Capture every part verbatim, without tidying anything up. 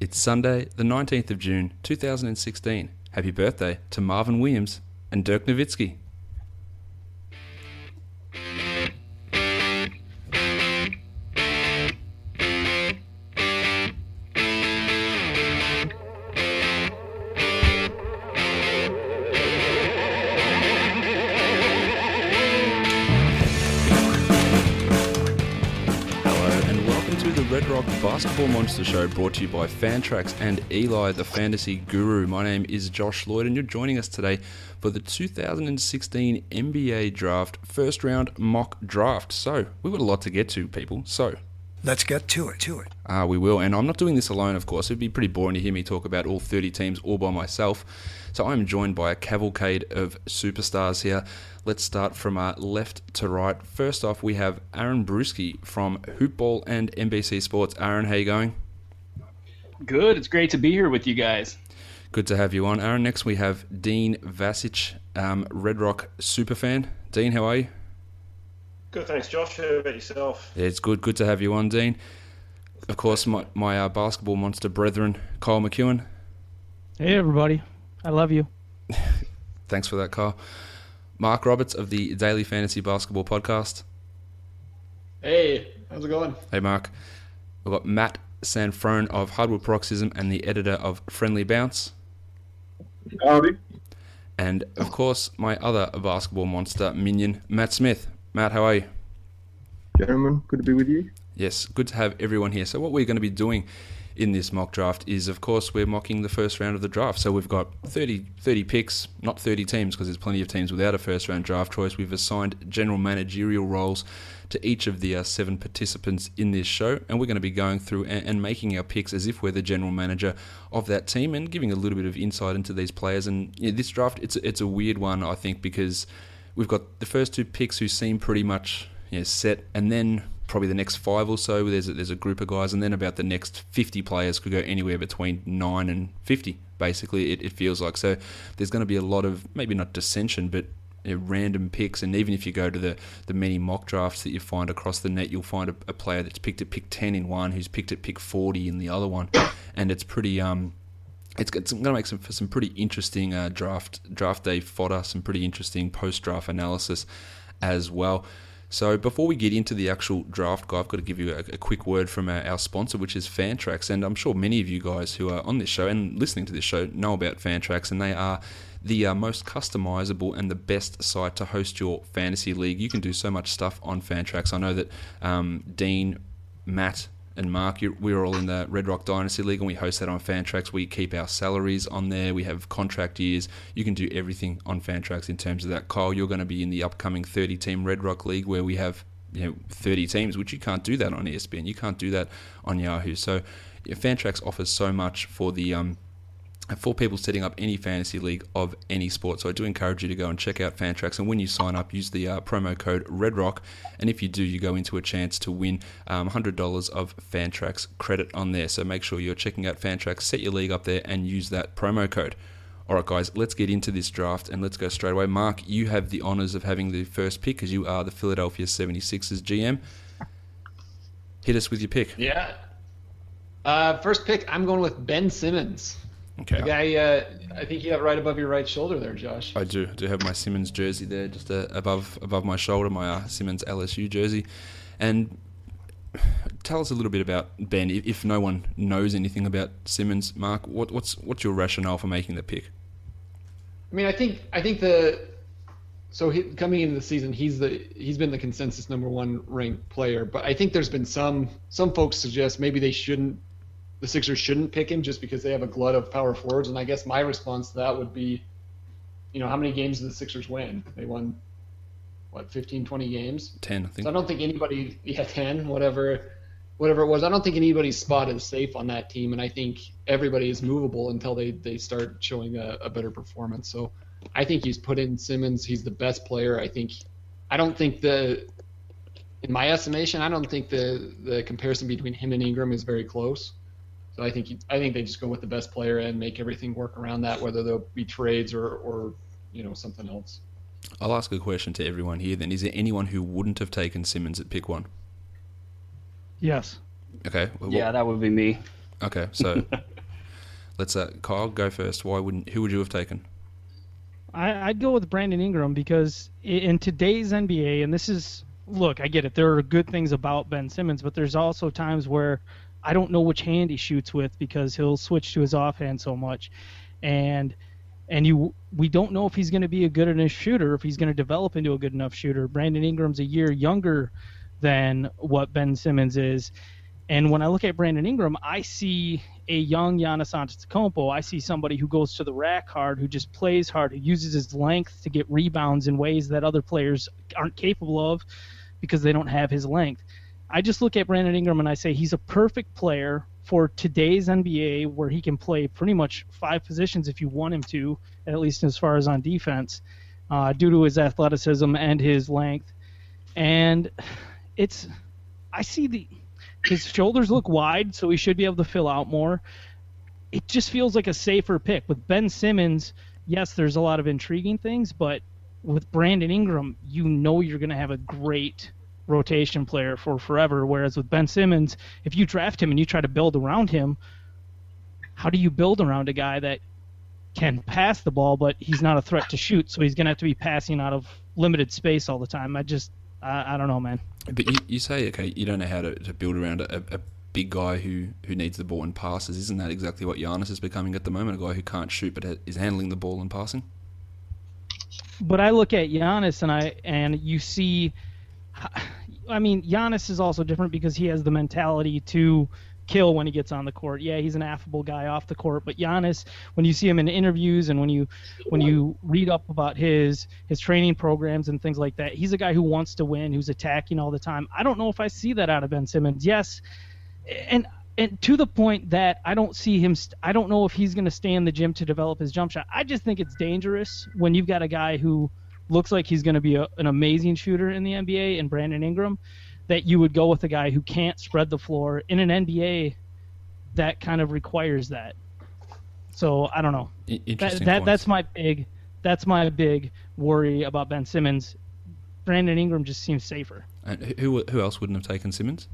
It's Sunday, the nineteenth of June, two thousand sixteen. Happy birthday to Marvin Williams and Dirk Nowitzki. Red Rock Basketball Monster Show, brought to you by Fantrax and Eli, the fantasy guru. My name is Josh Lloyd, and you're joining us today for the two thousand sixteen N B A Draft first round mock draft. So we've got a lot to get to, people. So let's get to it. To it. Uh, we will, and I'm not doing this alone, of course. It'd be pretty boring to hear me talk about all thirty teams all by myself. So I'm joined by a cavalcade of superstars here. Let's start from uh, left to right. First off, we have Aaron Bruski from Hoopball and N B C Sports. Aaron, how you going? Good. It's great to be here with you guys. Good to have you on, Aaron. Next, we have Dean Vasic, um, Red Rock superfan. Dean, how are you? Good, thanks, Josh. How about yourself? Yeah, it's good. Good to have you on, Dean. Of course, my, my uh, basketball monster brethren, Kyle McEwen. Hey, everybody. I love you. Thanks for that, Kyle. Mark Roberts of the Daily Fantasy Basketball Podcast. Hey, how's it going? Hey, Mark. We've got Matt Sanfrone of Hardwood Paroxysm and the editor of Friendly Bounce. Howdy. And, of course, my other basketball monster minion, Matt Smith. Matt, how are you? Gentlemen, good to be with you. Yes, good to have everyone here. So what we're going to be doing in this mock draft is, of course, we're mocking the first round of the draft. So we've got thirty, thirty picks, not thirty teams, because there's plenty of teams without a first round draft choice. We've assigned general managerial roles to each of the uh, seven participants in this show, and we're going to be going through and, and making our picks as if we're the general manager of that team and giving a little bit of insight into these players. And yeah, this draft, it's it's a weird one, I think, because we've got the first two picks who seem pretty much you know, set, and then probably the next five or so, there's a, there's a group of guys, and then about the next fifty players could go anywhere between nine and fifty, basically, it, it feels like. So there's going to be a lot of, maybe not dissension, but you know, random picks, and even if you go to the, the many mock drafts that you find across the net, you'll find a, a player that's picked at pick ten in one, who's picked at pick forty in the other one, and it's pretty... um. It's, it's going to make some for some pretty interesting uh, draft draft day fodder, some pretty interesting post-draft analysis as well. So before we get into the actual draft guide, I've got to give you a, a quick word from our, our sponsor, which is Fantrax. And I'm sure many of you guys who are on this show and listening to this show know about Fantrax, and they are the uh, most customizable and the best site to host your fantasy league. You can do so much stuff on Fantrax. I know that um, Dean, Matt, and Mark, we're all in the Red Rock Dynasty League, and we host that on Fantrax. We keep our salaries on there. We have contract years. You can do everything on Fantrax in terms of that. Kyle, you're going to be in the upcoming thirty-team Red Rock League, where we have you know thirty teams, which you can't do that on E S P N. You can't do that on Yahoo. So yeah, Fantrax offers so much for the um, for people setting up any fantasy league of any sport. So I do encourage you to go and check out Fantrax, and when you sign up, use the uh, promo code REDROCK, and if you do, you go into a chance to win um, one hundred dollars of Fantrax credit on there. So make sure you're checking out Fantrax, set your league up there, and use that promo code. Alright guys, let's get into this draft, and let's go straight away. Mark, you have the honours of having the first pick, because you are the Philadelphia seventy-sixers G M. Hit us with your pick. Yeah. Uh, first pick, I'm going with Ben Simmons. Okay. The guy, uh, I think you have it right above your right shoulder there, Josh. I do. I do have my Simmons jersey there, just uh, above above my shoulder, my uh, Simmons L S U jersey. And tell us a little bit about Ben. If, if no one knows anything about Simmons, Mark, what, what's what's your rationale for making the pick? I mean, I think I think the so he, coming into the season, he's the he's been the consensus number one ranked player. But I think there's been some some folks suggest maybe they shouldn't. The Sixers shouldn't pick him just because they have a glut of power forwards. And I guess my response to that would be, you know, how many games did the Sixers win? They won, what, fifteen, twenty games? ten, I think. So I don't think anybody, yeah, ten, whatever, whatever it was. I don't think anybody's spot is safe on that team. And I think everybody is movable until they, they start showing a, a better performance. So I think he's put in Simmons. He's the best player. I think, I don't think the, in my estimation, I don't think the, the comparison between him and Ingram is very close. So I think I think they just go with the best player and make everything work around that, whether they'll be trades or, or you know something else. I'll ask a question to everyone here then. Is there anyone who wouldn't have taken Simmons at pick one? Yes. Okay. Well, yeah, that would be me. Okay, so Let's uh, Kyle go first. Why wouldn't? Who would you have taken? I, I'd go with Brandon Ingram because in today's N B A, and this is, look, I get it. There are good things about Ben Simmons, but there's also times where I don't know which hand he shoots with because he'll switch to his offhand so much. And and you we don't know if he's going to be a good enough shooter, if he's going to develop into a good enough shooter. Brandon Ingram's a year younger than what Ben Simmons is. And when I look at Brandon Ingram, I see a young Giannis Antetokounmpo. I see somebody who goes to the rack hard, who just plays hard, who uses his length to get rebounds in ways that other players aren't capable of because they don't have his length. I just look at Brandon Ingram and I say he's a perfect player for today's N B A where he can play pretty much five positions if you want him to, at least as far as on defense, uh, due to his athleticism and his length. And it's – I see the – his shoulders look wide, so he should be able to fill out more. It just feels like a safer pick. With Ben Simmons, yes, there's a lot of intriguing things, but with Brandon Ingram, you know you're going to have a great rotation player for forever, whereas with Ben Simmons, if you draft him and you try to build around him, how do you build around a guy that can pass the ball, but he's not a threat to shoot, so he's going to have to be passing out of limited space all the time? I just, I, I don't know, man. But you, you say, okay, you don't know how to, to build around a, a big guy who, who needs the ball and passes. Isn't that exactly what Giannis is becoming at the moment, a guy who can't shoot but is handling the ball and passing? But I look at Giannis and I and you see, I mean, Giannis is also different because he has the mentality to kill when he gets on the court. Yeah, he's an affable guy off the court, but Giannis, when you see him in interviews and when you when you read up about his his training programs and things like that, he's a guy who wants to win, who's attacking all the time. I don't know if I see that out of Ben Simmons. Yes, and and to the point that I don't see him st- I don't know if he's going to stay in the gym to develop his jump shot. I just think it's dangerous when you've got a guy who looks like he's going to be a, an amazing shooter in the N B A, and Brandon Ingram, that you would go with a guy who can't spread the floor in an N B A that kind of requires that. So I don't know. Interesting. That, that that's my big that's my big worry about Ben Simmons. Brandon Ingram just seems safer. And who who else wouldn't have taken Simmons?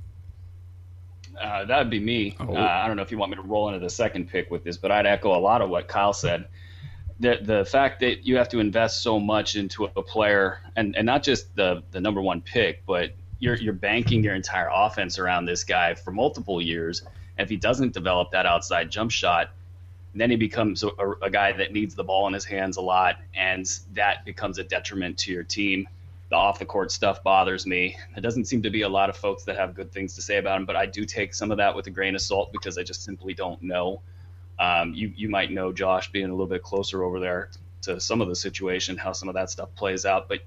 Uh, that would be me. Oh. Uh, I don't know if you want me to roll into the second pick with this, but I'd echo a lot of what Kyle said. The the fact that you have to invest so much into a player, and, and not just the, the number one pick, but you're you're banking your entire offense around this guy for multiple years. And if he doesn't develop that outside jump shot, then he becomes a, a guy that needs the ball in his hands a lot, and that becomes a detriment to your team. The off-the-court stuff bothers me. There doesn't seem to be a lot of folks that have good things to say about him, but I do take some of that with a grain of salt because I just simply don't know. Um, you you might know, Josh, being a little bit closer over there to some of the situation, how some of that stuff plays out. But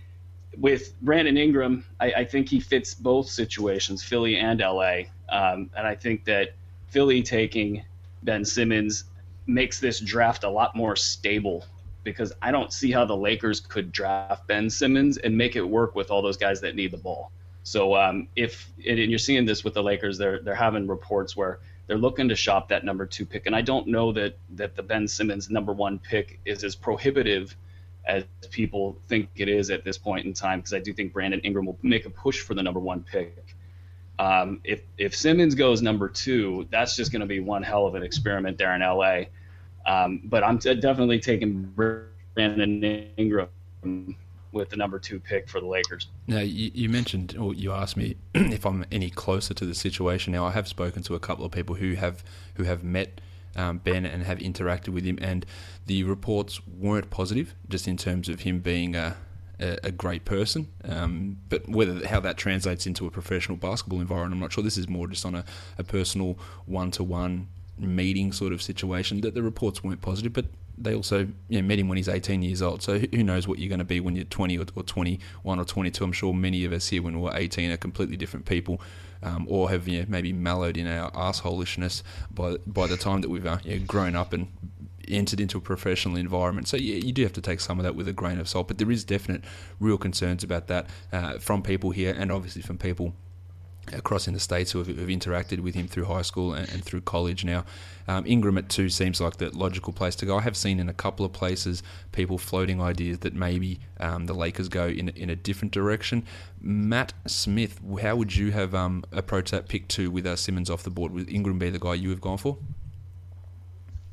with Brandon Ingram, I, I think he fits both situations, Philly and L A. Um, and I think that Philly taking Ben Simmons makes this draft a lot more stable, because I don't see how the Lakers could draft Ben Simmons and make it work with all those guys that need the ball. So um, if and you're seeing this with the Lakers, they're they're having reports where they're looking to shop that number two pick. And I don't know that, that the Ben Simmons number one pick is as prohibitive as people think it is at this point in time, because I do think Brandon Ingram will make a push for the number one pick. Um, if if Simmons goes number two, that's just going to be one hell of an experiment there in L A. Um, but I'm t- definitely taking Brandon Ingram with the number two pick for the Lakers. Now, you, you mentioned, or you asked me if I'm any closer to the situation. Now, I have spoken to a couple of people who have who have met um, Ben and have interacted with him, and the reports weren't positive, just in terms of him being a, a, a great person. Um, but whether how that translates into a professional basketball environment, I'm not sure. This is more just on a, a personal one-to-one meeting sort of situation, that the reports weren't positive, but they also you know, met him when he's eighteen years old. So who knows what you're going to be when you're twenty or, or twenty-one or twenty-two. I'm sure many of us here when we're eighteen are completely different people, um, or have you know, maybe mellowed in our assholishness by by the time that we've uh, you know, grown up and entered into a professional environment. So yeah, you do have to take some of that with a grain of salt, but there is definite real concerns about that uh, from people here, and obviously from people across in the States who have, have interacted with him through high school and, and through college now. Um, Ingram at two seems like the logical place to go. I have seen in a couple of places people floating ideas that maybe um, the Lakers go in, in a different direction. Matt Smith, how would you have um, approached that pick two with uh, Simmons off the board? Would Ingram be the guy you have gone for?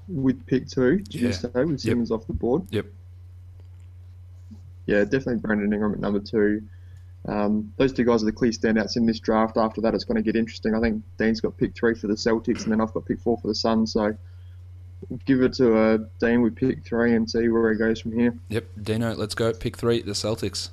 with pick two, did Yeah. you say, with Simmons off the board? Yep. Yeah, definitely Brandon Ingram at number two. Um, those two guys are the clear standouts in this draft. After that, it's going to get interesting. I think Dean's got pick three for the Celtics, and then I've got pick four for the Suns. So give it to uh, Dean with pick three and see where he goes from here. Yep. Dino, let's go. Pick three, the Celtics.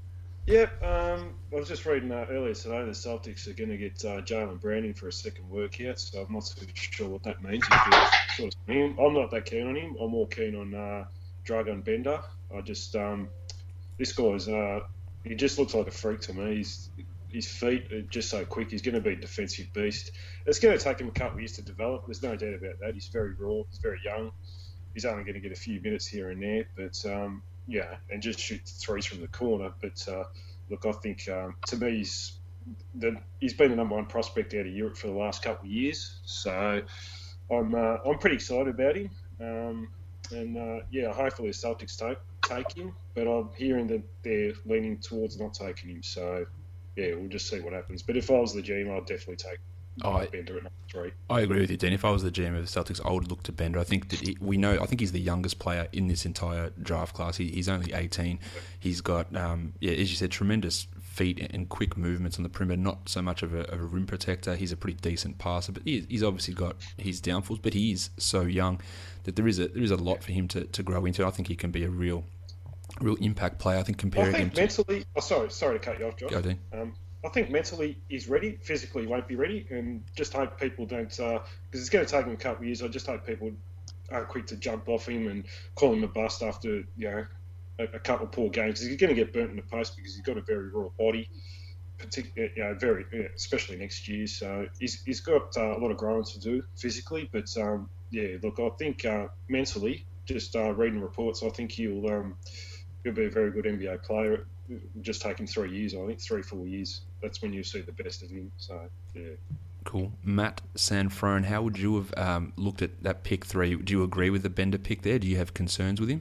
Yep, um, I was just reading uh, earlier today the Celtics are going to get uh, Jalen Brown in for a second workout, so I'm not too sure what that means. If sort of him. I'm not that keen on him. I'm more keen on uh, Dragan Bender. I just um, this guy's uh, he just looks like a freak to me. He's, his feet are just so quick. He's going to be a defensive beast. It's going to take him a couple of years to develop. There's no doubt about that. He's very raw. He's very young. He's only going to get a few minutes here and there, but. Um, Yeah, and just shoot threes from the corner. But uh, look, I think um, to me, he's the, he's been the number one prospect out of Europe for the last couple of years. So I'm uh, I'm pretty excited about him. Um, and uh, yeah, hopefully the Celtics take take him. But I'm hearing that they're leaning towards not taking him. So yeah, we'll just see what happens. But if I was the G M, I'd definitely take. Oh, I, Bender at number three. I agree with you, Dean. If I was the G M of the Celtics, I would look to Bender. I think that he, we know. I think he's the youngest player in this entire draft class. He, he's only eighteen. He's got, um, yeah, as you said, tremendous feet and quick movements on the perimeter. Not so much of a, of a rim protector. He's a pretty decent passer, but he, he's obviously got his downfalls. But he is so young that there is a there is a lot for him to, to grow into. I think he can be a real, real impact player. I think comparing I him think to mentally. Oh, sorry, sorry to cut you off, Josh. Go, Dean. Um, I think mentally he's ready. Physically, he won't be ready, and just hope people don't, because uh, it's going to take him a couple of years. I just hope people aren't quick to jump off him and call him a bust after you know a, a couple of poor games. Because he's going to get burnt in the post because he's got a very raw body, particularly you know very yeah, especially next year. So he's he's got uh, a lot of growing to do physically, but um, yeah, look, I think uh, mentally, just uh, reading reports, I think he'll um, he'll be a very good N B A player. Just taking three years, I think three, four years. That's when you see the best of him. So, yeah. Cool. Matt Sanfrone, how would you have um, looked at that pick three? Do you agree with the Bender pick there? Do you have concerns with him?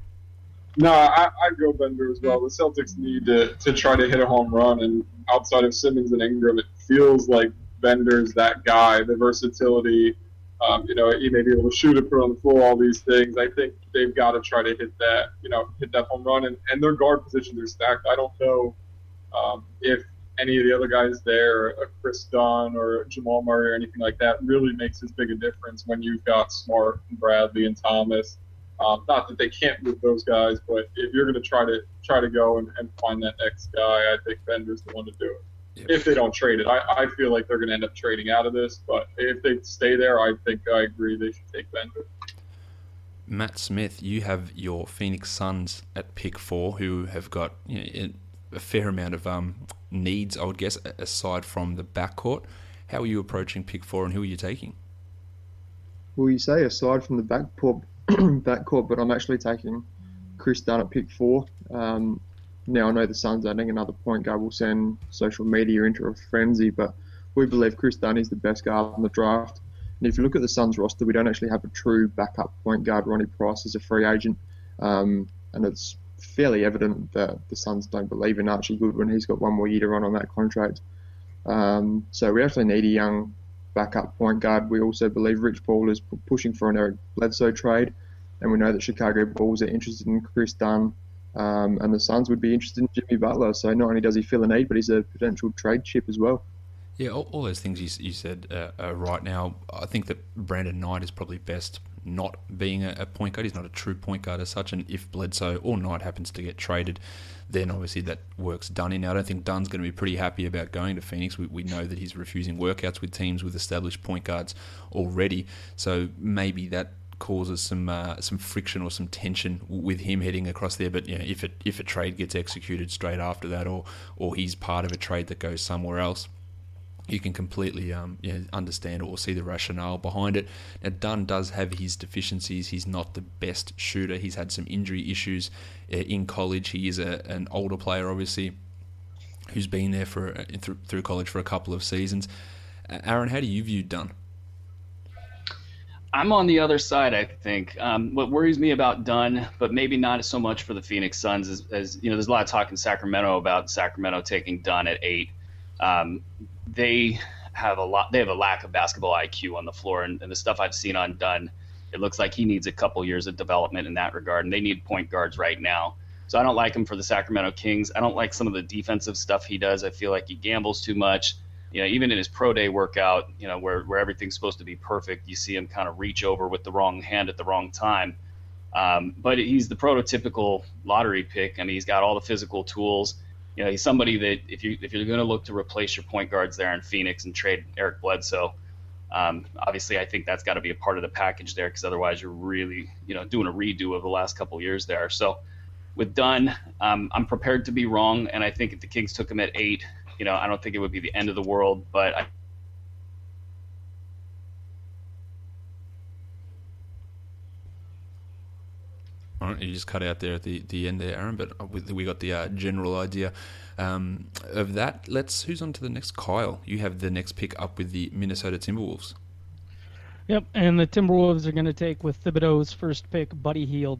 No, I, I'd go Bender as well. The Celtics need to, to try to hit a home run, and outside of Simmons and Ingram, it feels like Bender's that guy, the versatility. Um, you know, he may be able to shoot it, put it on the floor, all these things. I think they've got to try to hit that, you know, hit that home run. And, and their guard positions are stacked. I don't know um, if any of the other guys there, a Chris Dunn or Jamal Murray or anything like that, really makes as big a difference when you've got Smart and Bradley and Thomas. Um, not that they can't move those guys, but if you're going to try to try to go and, and find that next guy, I think Bender's the one to do it. Yep. If they don't trade it. I, I feel like they're going to end up trading out of this, but if they stay there, I think I agree they should take Bender. Matt Smith, you have your Phoenix Suns at pick four, who have got you know, a fair amount of um, needs, I would guess, aside from the backcourt. How are you approaching pick four, and who are you taking? Well, you say aside from the backcourt, backcourt, but I'm actually taking Chris Dunn at pick four. Um, Now, I know the Suns adding another point guard will send social media into a frenzy, but we believe Chris Dunn is the best guard in the draft. And if you look at the Suns roster, we don't actually have a true backup point guard. Ronnie Price is a free agent, um, and it's fairly evident that the Suns don't believe in Archie Goodwin. He's got one more year to run on that contract. Um, so we actually need a young backup point guard. We also believe Rich Paul is p- pushing for an Eric Bledsoe trade, and we know that Chicago Bulls are interested in Chris Dunn. Um, and the Suns would be interested in Jimmy Butler. So not only does he fill a need, but he's a potential trade chip as well. Yeah, all, all those things you, you said uh, are right now. I think that Brandon Knight is probably best not being a, a point guard. He's not a true point guard as such. And if Bledsoe or Knight happens to get traded, then obviously that work's done in. Now, I don't think Dunn's going to be pretty happy about going to Phoenix. We, we know that he's refusing workouts with teams with established point guards already. So maybe that causes some uh, some friction or some tension with him heading across there. But you know, if it if a trade gets executed straight after that, or or he's part of a trade that goes somewhere else, you can completely um, you know, understand or see the rationale behind it. Now, Dunn does have his deficiencies. He's not the best shooter. He's had some injury issues uh, in college. He is a, an older player, obviously, who's been there for uh, through, through college for a couple of seasons. Uh, Aaron, how do you view Dunn? I'm on the other side, I think. Um, what worries me about Dunn, but maybe not so much for the Phoenix Suns, is, as you know, there's a lot of talk in Sacramento about Sacramento taking Dunn at eight. Um, they have a lot. They have a lack of basketball I Q on the floor, and, and the stuff I've seen on Dunn it looks like he needs a couple years of development in that regard, and they need point guards right now. So I don't like him for the Sacramento Kings. I don't like some of the defensive stuff he does. I feel like he gambles too much. You know, even in his pro day workout, you know, where, where everything's supposed to be perfect, you see him kind of reach over with the wrong hand at the wrong time. Um, but he's the prototypical lottery pick. I mean, he's got all the physical tools. You know, he's somebody that if you if you're going to look to replace your point guards there in Phoenix and trade Eric Bledsoe, um, obviously I think that's got to be a part of the package there, because otherwise you're really, you know, doing a redo of the last couple of years there. So with Dunn, um, I'm prepared to be wrong, and I think if the Kings took him at eight, you know, I don't think it would be the end of the world, but I All right, you just cut out there at the, the end there, Aaron, but we, we got the uh, general idea um, of that. Let's. Who's on to the next? Kyle, you have the next pick up with the Minnesota Timberwolves. Yep, and the Timberwolves are going to take with Thibodeau's first pick, Buddy Hield.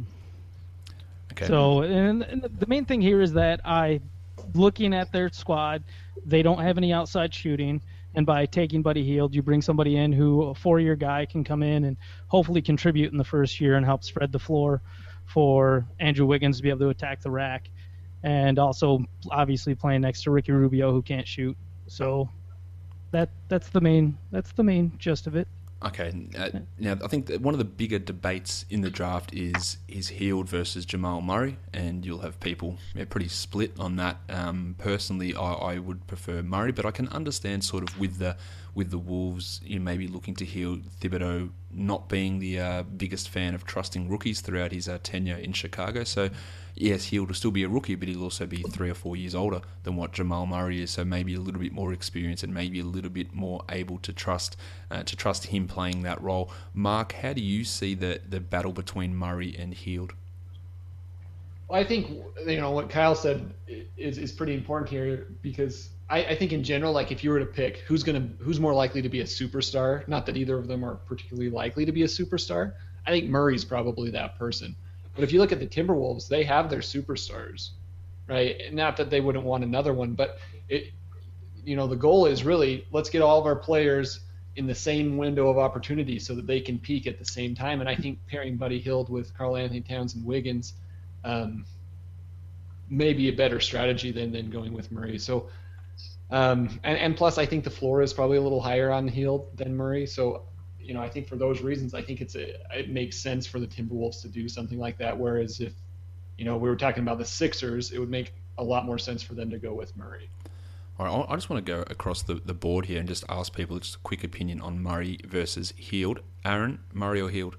Okay. So, and, and the main thing here is that I, looking at their squad, they don't have any outside shooting. And by taking Buddy Hield, you bring somebody in who, a four-year guy, can come in and hopefully contribute in the first year and help spread the floor for Andrew Wiggins to be able to attack the rack, and also obviously playing next to Ricky Rubio, who can't shoot. So that that's the main that's the main gist of it. Okay. Uh, now, I think that one of the bigger debates in the draft is is Hield versus Jamal Murray, and you'll have people yeah, pretty split on that. Um, personally, I, I would prefer Murray, but I can understand sort of with the with the Wolves, you know, maybe looking to Hield, Thibodeau not being the uh, biggest fan of trusting rookies throughout his uh, tenure in Chicago. So, yes, Hield will still be a rookie, but he'll also be three or four years older than what Jamal Murray is. So maybe a little bit more experience and maybe a little bit more able to trust uh, to trust him playing that role. Mark, how do you see the the battle between Murray and Hield? Well, I think, you know, what Kyle said is is pretty important here, because I, I think in general, like if you were to pick who's gonna who's more likely to be a superstar, not that either of them are particularly likely to be a superstar, I think Murray's probably that person. But if you look at the Timberwolves, they have their superstars, right? Not that they wouldn't want another one, but it, you know, the goal is really let's get all of our players in the same window of opportunity so that they can peak at the same time. And I think pairing Buddy Hield with Karl Anthony Towns and Wiggins um, may be a better strategy than than going with Murray. So, um, and, and plus, I think the floor is probably a little higher on Hield than Murray. So, you know, I think for those reasons, I think it's a, it makes sense for the Timberwolves to do something like that. Whereas if, you know, we were talking about the Sixers, it would make a lot more sense for them to go with Murray. All right, I just want to go across the, the board here and just ask people just a quick opinion on Murray versus Hield. Aaron, Murray or Hield?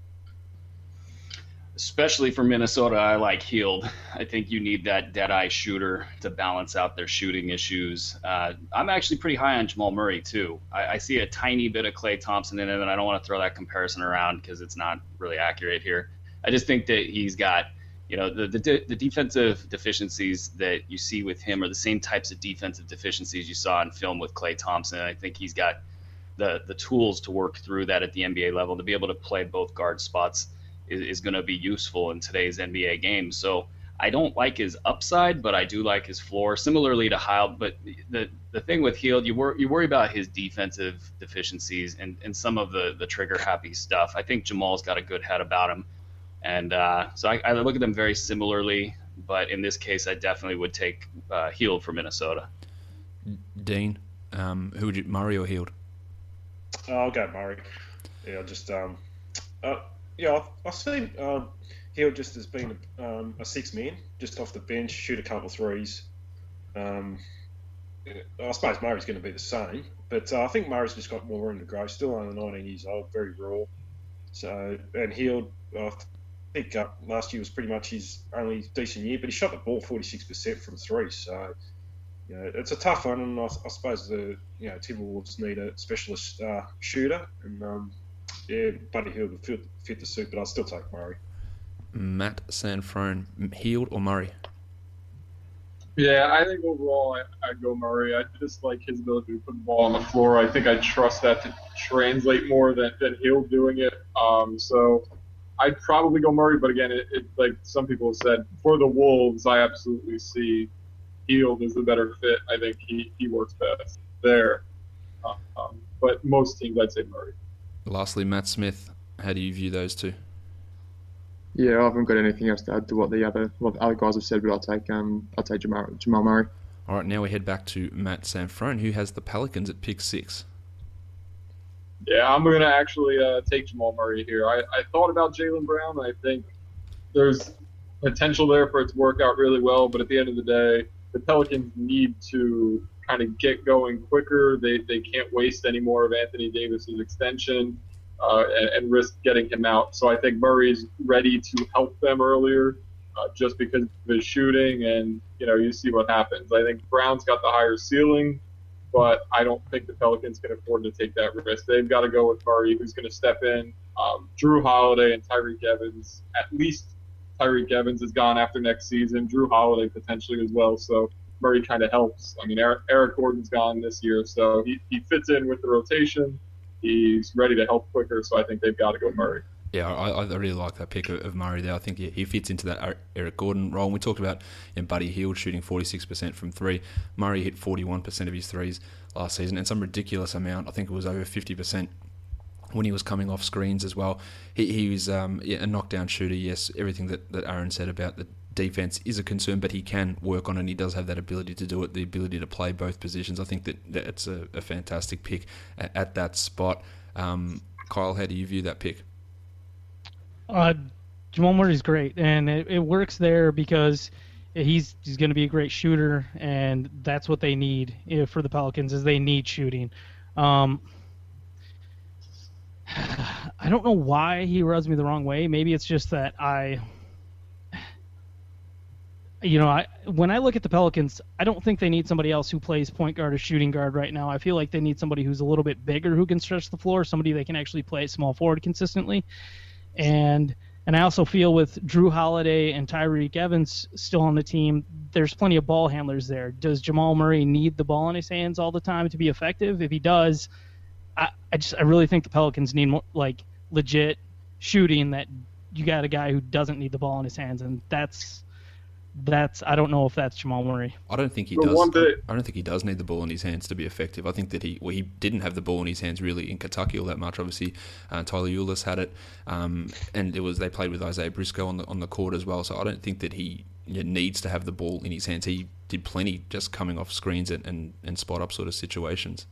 Especially for Minnesota, I like Hield. I think you need that dead-eye shooter to balance out their shooting issues. Uh, I'm actually pretty high on Jamal Murray, too. I, I see a tiny bit of Klay Thompson in him, and I don't want to throw that comparison around because it's not really accurate here. I just think that he's got, you know, the, the the defensive deficiencies that you see with him are the same types of defensive deficiencies you saw in film with Klay Thompson. And I think he's got the, the tools to work through that at the N B A level. To be able to play both guard spots is, is going to be useful in today's N B A game. So I don't like his upside, but I do like his floor. Similarly to Hield, but the the thing with Hield, you worry you worry about his defensive deficiencies and, and some of the, the trigger-happy stuff. I think Jamal's got a good head about him. And uh, so I, I look at them very similarly, but in this case, I definitely would take uh, Hield for Minnesota. Dean, um, who would you, Murray or Hield? Oh, I'll go Murray. Yeah, I'll just um, uh, yeah, I've, I've seen um, Hield just as being a, um, a six man, just off the bench, shoot a couple of threes. Um, I suppose Murray's going to be the same, but uh, I think Murray's just got more room to grow. Still only nineteen years old, very raw. So and Hield. Uh, I think uh, last year was pretty much his only decent year, but he shot the ball forty-six percent from three. So, you know, it's a tough one, and I, I suppose the you know Timberwolves need a specialist uh, shooter, and um, yeah, Buddy Hield would fit, fit the suit, but I'll still take Murray. Matt Sanfrone, Hield or Murray? Yeah, I think overall I, I'd go Murray. I just like his ability to put the ball on the floor. I think I trust that to translate more than, than Hield doing it. Um, so I'd probably go Murray, but again, it, it, like some people have said, for the Wolves, I absolutely see Hield as the better fit. I think he, he works best there. Um, but most teams, I'd say Murray. Lastly, Matt Smith, How do you view those two? Yeah, I haven't got anything else to add to what the other what the other guys have said, but I'll take um I'll take Jamal, Jamal Murray. All right, now we head back to Matt Sanfrone, who has the Pelicans at pick six. Yeah, I'm going to actually uh, take Jamal Murray here. I, I thought about Jaylen Brown. I think there's potential there for it to work out really well, but at the end of the day, the Pelicans need to kind of get going quicker. They they can't waste any more of Anthony Davis's extension uh, and, and risk getting him out. So I think Murray's ready to help them earlier uh, just because of his shooting, and, you know, you see what happens. I think Brown's got the higher ceiling, but I don't think the Pelicans can afford to take that risk. They've got to go with Murray, who's going to step in. Um, Drew Holiday and Tyreek Evans, at least Tyreek Evans is gone after next season. Drew Holiday potentially as well, so Murray kind of helps. I mean, Eric, Eric Gordon's gone this year, so he, he fits in with the rotation. He's ready to help quicker, so I think they've got to go Murray. Yeah, I, I really like that pick of, of Murray there. I think he, he fits into that Eric Gordon role. And we talked about, you know, Buddy Hield shooting forty-six percent from three. Murray hit forty-one percent of his threes last season, and some ridiculous amount. I think it was over fifty percent when he was coming off screens as well. He, he was um, yeah, a knockdown shooter, yes. Everything that, that Aaron said about the defense is a concern, but he can work on it, and he does have that ability to do it, the ability to play both positions. I think that that's a, a fantastic pick at, at that spot. Um, Kyle, how do you view that pick? Uh, Jamal Murray's great, and it, it works there because he's he's going to be a great shooter, and that's what they need for the Pelicans is they need shooting. Um, I don't know why he rubs me the wrong way. Maybe it's just that I, you know, I when I look at the Pelicans, I don't think they need somebody else who plays point guard or shooting guard right now. I feel like they need somebody who's a little bit bigger who can stretch the floor, somebody they can actually play small forward consistently. And and I also feel with Drew Holiday and Tyreek Evans still on the team, there's plenty of ball handlers there. Does Jamal Murray need the ball in his hands all the time to be effective? If he does, I, I just I really think the Pelicans need more like legit shooting. That you got a guy who doesn't need the ball in his hands, and that's that's I don't know if that's Jamal Murray. I don't think he The does. one bit- I don't think he does need the ball in his hands to be effective. I think that he well, he didn't have the ball in his hands really in Kentucky all that much. Obviously, uh, Tyler Ulis had it, um, and it was they played with Isaiah Briscoe on the on the court as well. So I don't think that he you know, needs to have the ball in his hands. He did plenty just coming off screens and, and, and spot up sort of situations.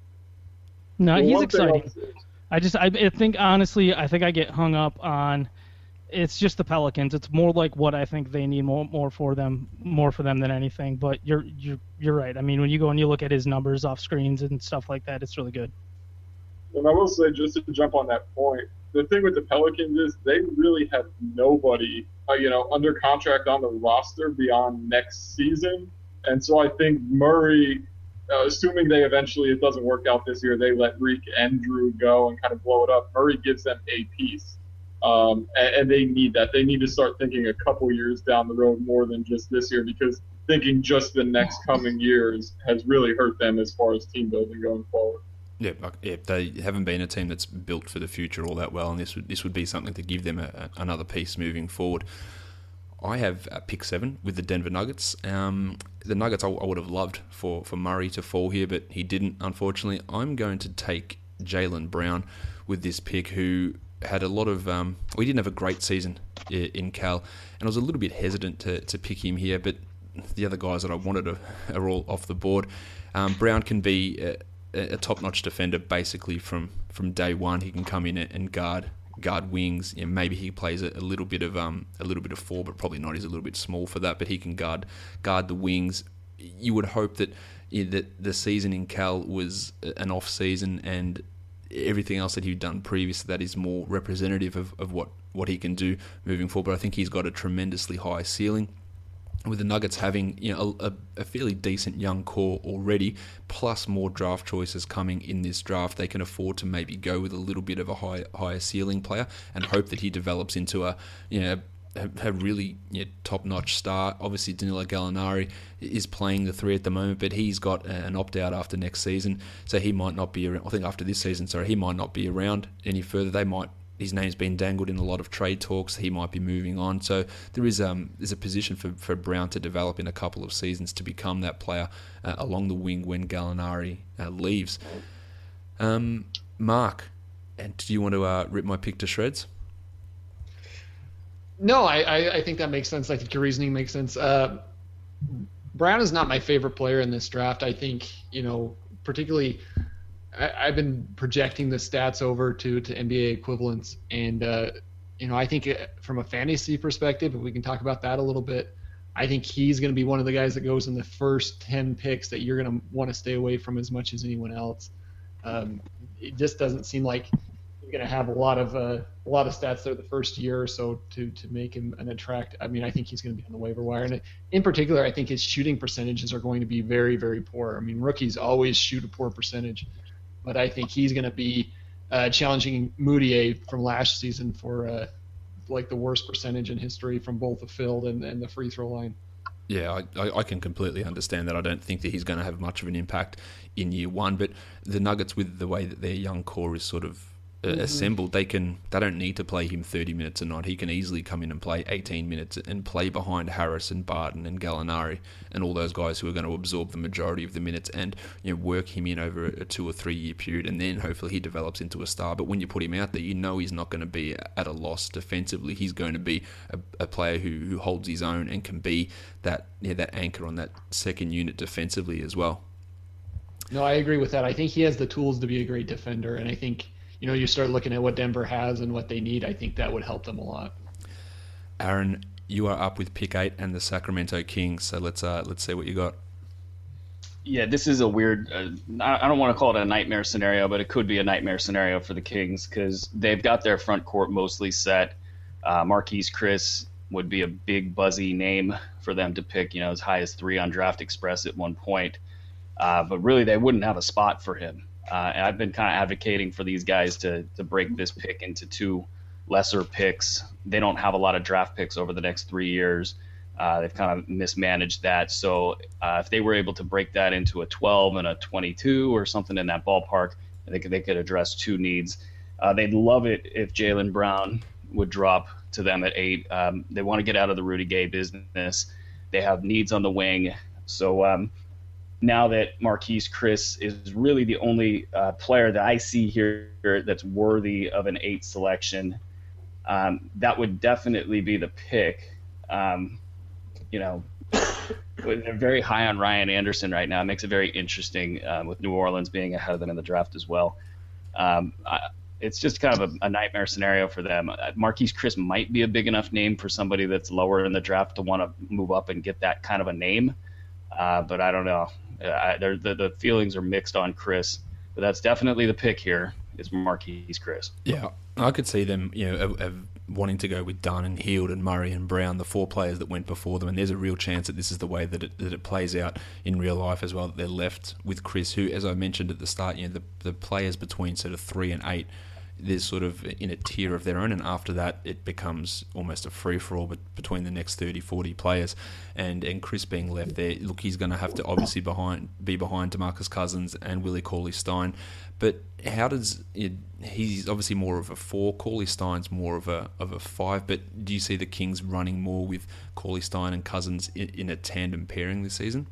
No, The he's one thing I'll exciting. say- I just I, I think honestly I think I get hung up on it's just the Pelicans. It's more like what I think they need more more for them more for them than anything. But you're you're you're right. I mean, when you go and you look at his numbers off screens and stuff like that, it's really good. And I will say, just to jump on that point, the thing with the Pelicans is they really have nobody, uh, you know, under contract on the roster beyond next season. And so I think Murray, uh, assuming they eventually, it doesn't work out this year, they let Reek and Drew go and kind of blow it up. Murray gives them a piece. Um, and, and they need that. They need to start thinking a couple years down the road more than just this year, because thinking just the next coming years has really hurt them as far as team building going forward. Yeah, like, yeah, they haven't been a team that's built for the future all that well, and this would this would be something to give them a, a, another piece moving forward. I have uh, pick seven with the Denver Nuggets. Um, the Nuggets I, I would have loved for, for Murray to fall here, but he didn't, unfortunately. I'm going to take Jaylen Brown with this pick, who had a lot of... Um, well, he didn't have a great season in Cal, and I was a little bit hesitant to, to pick him here, but the other guys that I wanted are, are all off the board. Um, Brown can be a, a top-notch defender basically from, from day one. He can come in and guard guard wings. You know, maybe he plays a, a little bit of um a little bit of four, but probably not. He's a little bit small for that, but he can guard guard the wings. You would hope that you know, that the season in Cal was an off season, and everything else that he'd done previous to that is more representative of, of what, what he can do moving forward. But I think he's got a tremendously high ceiling. With the Nuggets having you know a, a fairly decent young core already, plus more draft choices coming in this draft, they can afford to maybe go with a little bit of a high, higher ceiling player and hope that he develops into a you know a, a really you know, top-notch star. Obviously, Danilo Gallinari is playing the three at the moment, but he's got an opt-out after next season, so he might not be around. I think after this season, sorry, he might not be around any further. They might. His name's been dangled in a lot of trade talks. He might be moving on. So there is um there's a position for, for Brown to develop in a couple of seasons to become that player uh, along the wing when Gallinari uh, leaves. Um, Mark, And do you want to uh, rip my pick to shreds? No, I, I, I think that makes sense. I think your reasoning makes sense. Uh, Brown is not my favorite player in this draft. I think, you know, particularly I, I've been projecting the stats over to, to N B A equivalents. And, uh, you know, I think from a fantasy perspective, if we can talk about that a little bit, I think he's going to be one of the guys that goes in the first ten picks that you're going to want to stay away from as much as anyone else. Um, it just doesn't seem like he's going to have a lot of uh, a lot of stats there the first year or so to to make him an attract. I mean, I think he's going to be on the waiver wire, and in particular, I think his shooting percentages are going to be very, very poor. I mean, rookies always shoot a poor percentage, but I think he's going to be uh, challenging Moutier from last season for. Uh, like the worst percentage in history from both the field and, and the free throw line. Yeah, I, I, I can completely understand that. I don't think that he's going to have much of an impact in year one, but the Nuggets, with the way that their young core is sort of uh, mm-hmm. assembled, they can they don't need to play him thirty minutes a night. He can easily come in and play eighteen minutes and play behind Harris and Barton and Gallinari and all those guys who are going to absorb the majority of the minutes and, you know, work him in over a two or three year period, and then hopefully he develops into a star. But when you put him out there, you know he's not going to be at a loss defensively. He's going to be a, a player who, who holds his own and can be that yeah, that anchor on that second unit defensively as well. No, I agree with that. I think he has the tools to be a great defender, and I think, you know, you start looking at what Denver has and what they need, I think that would help them a lot. Aaron, you are up with pick eight and the Sacramento Kings, so let's uh, let's see what you got. Yeah, this is a weird, uh, I don't want to call it a nightmare scenario, but it could be a nightmare scenario for the Kings because they've got their front court mostly set. Uh, Marquise Chris would be a big buzzy name for them to pick, you know, as high as three on Draft Express at one point. Uh, but really, they wouldn't have a spot for him. Uh, and I've been kind of advocating for these guys to to break this pick into two lesser picks. They don't have a lot of draft picks over the next three years. Uh, they've kind of mismanaged that. So uh, if they were able to break that into a twelve and a twenty-two or something in that ballpark, they could, they could address two needs. Uh, they'd love it if Jaylen Brown would drop to them at eight. Um, they want to get out of the Rudy Gay business. They have needs on the wing. So um, now that Marquise Chris is really the only uh, player that I see here that's worthy of an eight selection, um, that would definitely be the pick. Um, you know, they're very high on Ryan Anderson right now. It makes it very interesting um, with New Orleans being ahead of them in the draft as well. Um, I, it's just kind of a, a nightmare scenario for them. Uh, Marquise Chris might be a big enough name for somebody that's lower in the draft to want to move up and get that kind of a name. Uh, but I don't know. Uh, the, the feelings are mixed on Chris, but that's definitely the pick here is Marquise Chris. Yeah, I could see them, you know, of, of wanting to go with Dunn and Hield and Murray and Brown, the four players that went before them, and there's a real chance that this is the way that it, that it plays out in real life as well, that they're left with Chris, who, as I mentioned at the start, you know, the, the players between sort of three and eight, they're sort of in a tier of their own, and after that it becomes almost a free-for-all between the next thirty, forty players, and and Chris being left there, look, he's going to have to obviously behind be behind DeMarcus Cousins and Willie Cauley-Stein, but how does it, he's obviously more of a four, Cauley-Stein's more of a of a five, but do you see the Kings running more with Cauley-Stein and Cousins in, in a tandem pairing this season?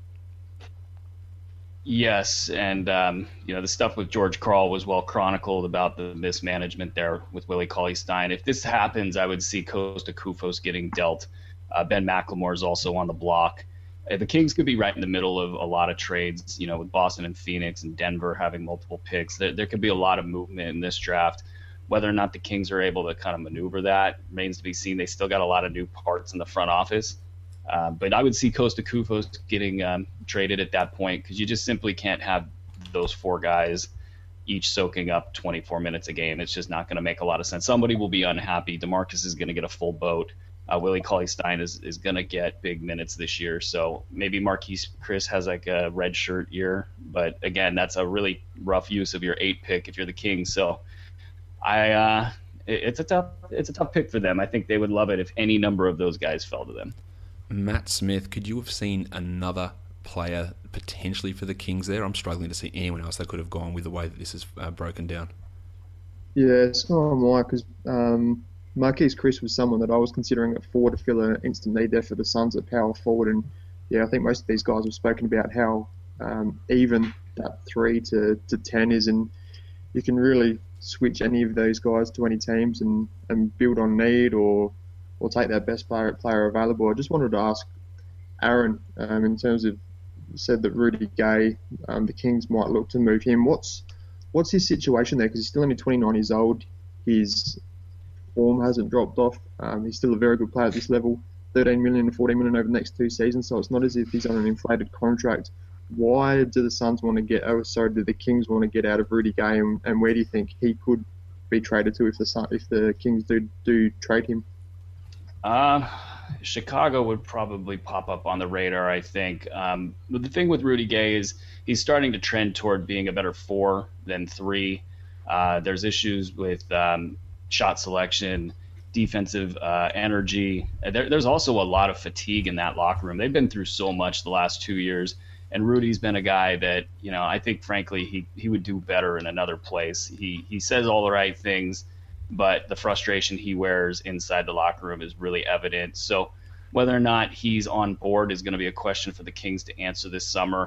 Yes, and um, you know, the stuff with George Karl was well chronicled about the mismanagement there with Willie Cauley-Stein. If this happens, I would see Costa Koufos getting dealt. Uh, Ben McLemore is also on the block. Uh, the Kings could be right in the middle of a lot of trades, you know, with Boston and Phoenix and Denver having multiple picks. There, there could be a lot of movement in this draft. Whether or not the Kings are able to kind of maneuver that remains to be seen. They still got a lot of new parts in the front office. Uh, but I would see Costa Koufos getting um, traded at that point because you just simply can't have those four guys each soaking up twenty-four minutes a game. It's just not going to make a lot of sense. Somebody will be unhappy. DeMarcus is going to get a full boat. Uh, Willie Cauley-Stein is, is going to get big minutes this year. So maybe Marquise Chris has like a red shirt year. But again, that's a really rough use of your eight pick if you're the Kings. So I uh, it, it's a tough it's a tough pick for them. I think they would love it if any number of those guys fell to them. Matt Smith, could you have seen another player potentially for the Kings there? I'm struggling to see anyone else that could have gone with the way that this is uh, broken down. Yeah, so am I, because um, Marquise Chris was someone that I was considering at four to fill an instant need there for the Suns at power forward. And yeah, I think most of these guys have spoken about how um, even that three to, to ten is, and you can really switch any of those guys to any teams and, and build on need or or take their best player player available. I just wanted to ask Aaron, um, in terms of, you said that Rudy Gay, um, the Kings might look to move him. What's what's his situation there? Because he's still only twenty-nine years old. His form hasn't dropped off. Um, he's still a very good player at this level. thirteen million and fourteen million over the next two seasons, so it's not as if he's on an inflated contract. Why do the Suns want to get, oh, sorry, do the Kings want to get out of Rudy Gay, and, and where do you think he could be traded to if the Sun, if the Kings do do trade him? Uh, Chicago would probably pop up on the radar, I think. Um, but the thing with Rudy Gay is he's starting to trend toward being a better four than three. Uh, there's issues with um, shot selection, defensive uh, energy. There, there's also a lot of fatigue in that locker room. They've been through so much the last two years, and Rudy's been a guy that, you know, I think, frankly, he, he would do better in another place. He he says all the right things, but the frustration he wears inside the locker room is really evident. So whether or not he's on board is going to be a question for the Kings to answer this summer.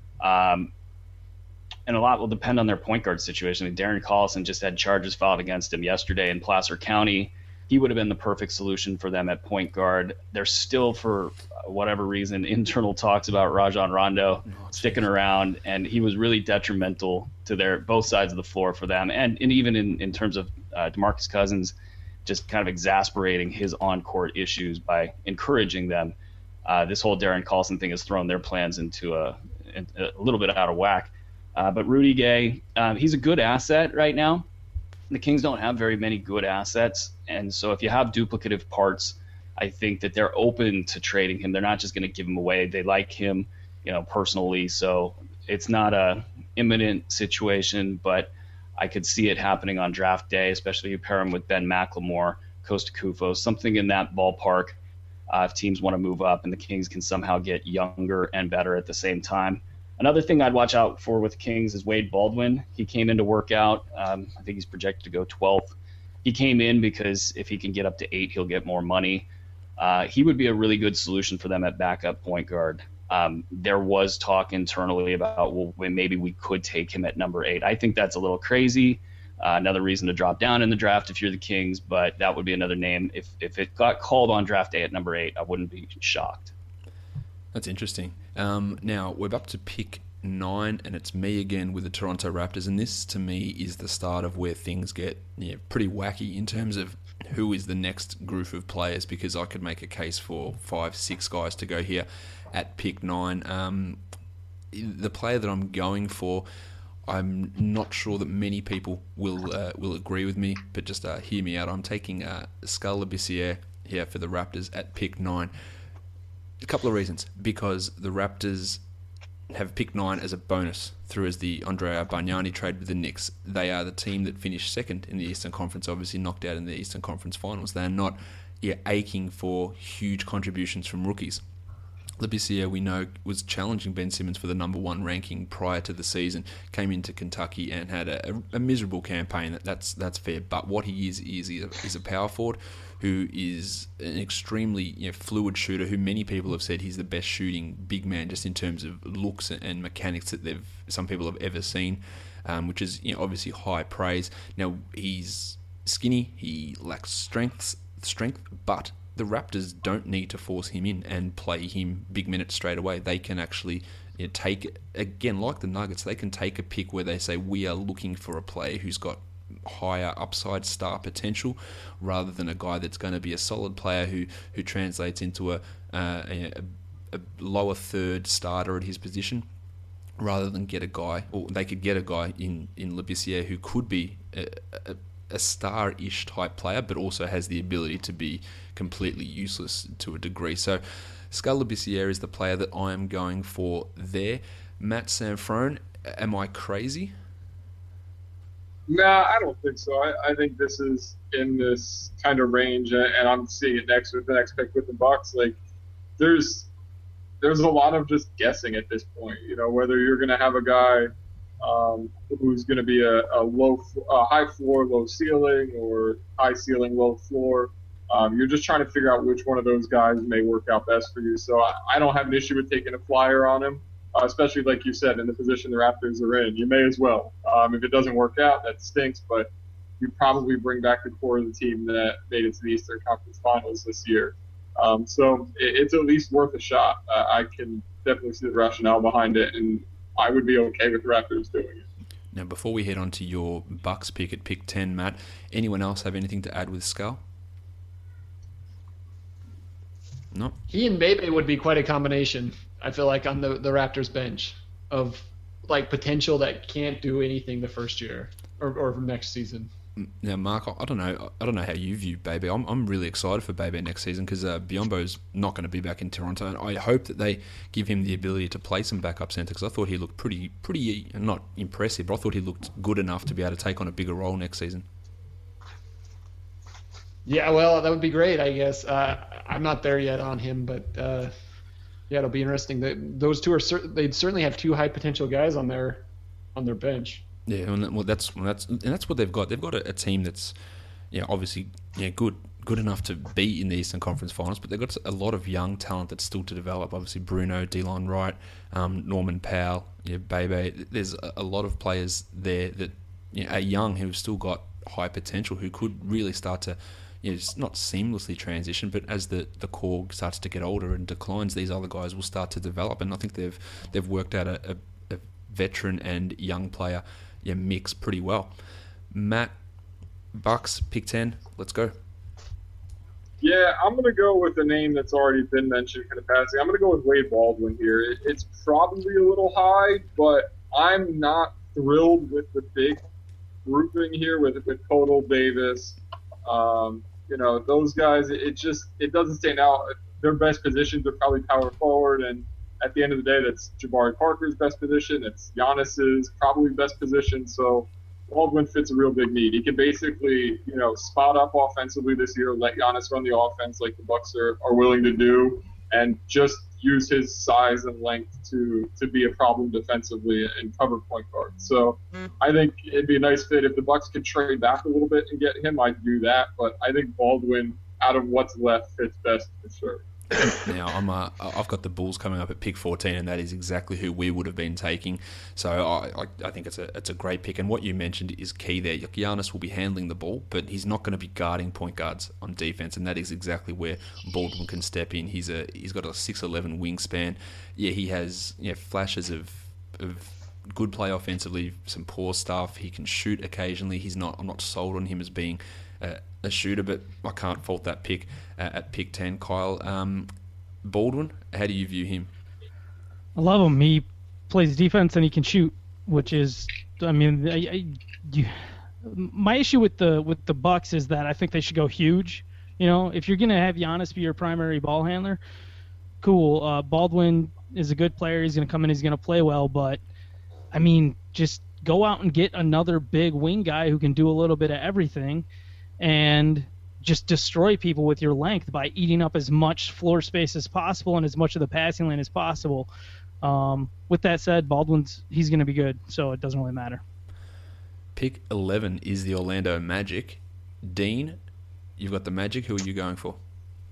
Um, and a lot will depend on their point guard situation. I mean, Darren Collison just had charges filed against him yesterday in Placer County. He would have been the perfect solution for them at point guard. There's still, for whatever reason, internal talks about Rajon Rondo oh, sticking around, and he was really detrimental to their both sides of the floor for them, and, and even in, in terms of uh, DeMarcus Cousins, just kind of exasperating his on-court issues by encouraging them. Uh, this whole Darren Collison thing has thrown their plans into a, a little bit out of whack. Uh, but Rudy Gay, uh, he's a good asset right now. The Kings don't have very many good assets, and so if you have duplicative parts, I think that they're open to trading him. They're not just going to give him away. They like him, you know, personally, so it's not a imminent situation, but I could see it happening on draft day, especially if you pair him with Ben McLemore, Costa Kufos, something in that ballpark. Uh, if teams want to move up and the Kings can somehow get younger and better at the same time. Another thing I'd watch out for with the Kings is Wade Baldwin. He came in to work out. Um, I think he's projected to go twelfth. He came in because if he can get up to eight, he'll get more money. Uh, he would be a really good solution for them at backup point guard. Um, there was talk internally about, well, maybe we could take him at number eight. I think that's a little crazy. Uh, another reason to drop down in the draft if you're the Kings, but that would be another name. If if it got called on draft day at number eight, I wouldn't be shocked. That's interesting. Um, now, we're up to pick nine, and it's me again with the Toronto Raptors, and this, to me, is the start of where things get yeah, pretty wacky in terms of who is the next group of players, because I could make a case for five, six guys to go here at pick nine. Um, the player that I'm going for, I'm not sure that many people will uh, will agree with me, but just uh, hear me out. I'm taking uh, Skal Labissière here for the Raptors at pick nine. A couple of reasons. Because the Raptors have pick nine as a bonus through as the Andrea Bargnani trade with the Knicks. They are the team that finished second in the Eastern Conference, obviously knocked out in the Eastern Conference Finals. They are not yeah, aching for huge contributions from rookies. Labissière, we know, was challenging Ben Simmons for the number one ranking prior to the season, came into Kentucky and had a, a, a miserable campaign. That, that's that's fair, but what he is is, is, a, is a power forward who is an extremely you know, fluid shooter, who many people have said he's the best shooting big man just in terms of looks and mechanics that they've some people have ever seen, um, which is you know, obviously high praise. Now, he's skinny, he lacks strength, strength, but the Raptors don't need to force him in and play him big minutes straight away. They can actually you know, take, again, like the Nuggets, they can take a pick where they say, we are looking for a player who's got higher upside star potential rather than a guy that's going to be a solid player who, who translates into a, uh, a, a lower third starter at his position, rather than get a guy, or they could get a guy in, in Labissière who could be a, a a star-ish type player, but also has the ability to be completely useless to a degree. So Skal Labissière is the player that I am going for there. Matt Sanfrone, am I crazy? Nah, I don't think so. I, I think this is in this kind of range, and I'm seeing it next with the next pick with the Bucks. Like, there's there's a lot of just guessing at this point. You know, whether you're going to have a guy Um, who's going to be a, a low, a high floor, low ceiling, or high ceiling, low floor. Um, you're just trying to figure out which one of those guys may work out best for you. So I, I don't have an issue with taking a flyer on him, uh, especially like you said, in the position the Raptors are in. You may as well. Um, if it doesn't work out, that stinks, but you probably bring back the core of the team that made it to the Eastern Conference Finals this year. Um, so it, it's at least worth a shot. Uh, I can definitely see the rationale behind it, and I would be okay with the Raptors doing it. Now, before we head on to your Bucks pick at pick ten, Matt, anyone else have anything to add with Skull? No. He and Bebe would be quite a combination, I feel like, on the, the Raptors bench of like potential that can't do anything the first year or, or next season. Now, Mark, I don't know. I don't know how you view Bebe. I'm I'm really excited for Bebe next season because uh, Biyombo's not going to be back in Toronto, and I hope that they give him the ability to play some backup centre because I thought he looked pretty pretty not impressive, but I thought he looked good enough to be able to take on a bigger role next season. Yeah, well, that would be great, I guess. Uh, I'm not there yet on him, but uh, yeah, it'll be interesting. That those two are cer- they'd certainly have two high potential guys on their on their bench. Yeah, and well, that's well, that's and that's what they've got. They've got a, a team that's, yeah, obviously, yeah, good good enough to be in the Eastern Conference Finals, but they've got a lot of young talent that's still to develop. Obviously, Bruno, Delon Wright, um, Norman Powell, yeah, Bebe. There's a, a lot of players there that you know, are young who've still got high potential, who could really start to, you know, not seamlessly transition, but as the, the core starts to get older and declines, these other guys will start to develop. And I think they've they've worked out a, a, a veteran and young player. Yeah, mix pretty well. Matt, Bucks, pick ten, let's go. Yeah, I'm going to go with a name that's already been mentioned kind of passing. I'm going to go with Wade Baldwin here. It, it's probably a little high, but I'm not thrilled with the big grouping here with with Podol, Davis. Um, you know, those guys, it, it just it doesn't stand out. Their best positions are probably power forward, and at the end of the day, that's Jabari Parker's best position. It's Giannis's probably best position. So Baldwin fits a real big need. He can basically, you know, spot up offensively this year, let Giannis run the offense like the Bucks are, are willing to do, and just use his size and length to to be a problem defensively and cover point guard. So I think it'd be a nice fit if the Bucks could trade back a little bit and get him. I'd do that, but I think Baldwin, out of what's left, fits best for sure. Now, I'm uh, I've got the Bulls coming up at pick fourteen, and that is exactly who we would have been taking. So I, I, I think it's a it's a great pick. And what you mentioned is key there. Giannis will be handling the ball, but he's not going to be guarding point guards on defense, and that is exactly where Baldwin can step in. He's a he's got a six eleven wingspan. Yeah, he has you know, flashes of of good play offensively, some poor stuff. He can shoot occasionally. He's not. I'm not sold on him as being Uh, a shooter, but I can't fault that pick uh, at pick ten. Kyle, um, Baldwin, how do you view him? I love him. He plays defense and he can shoot, which is, I mean, I, I, you, my issue with the with the Bucks is that I think they should go huge. You know, if you're gonna have Giannis be your primary ball handler, cool. Uh, Baldwin is a good player. He's gonna come in. He's gonna play well, but I mean, just go out and get another big wing guy who can do a little bit of everything. And just destroy people with your length by eating up as much floor space as possible and as much of the passing lane as possible. Um, with that said, Baldwin's he's going to be good, so it doesn't really matter. Pick eleven is the Orlando Magic. Dean, you've got the Magic. Who are you going for?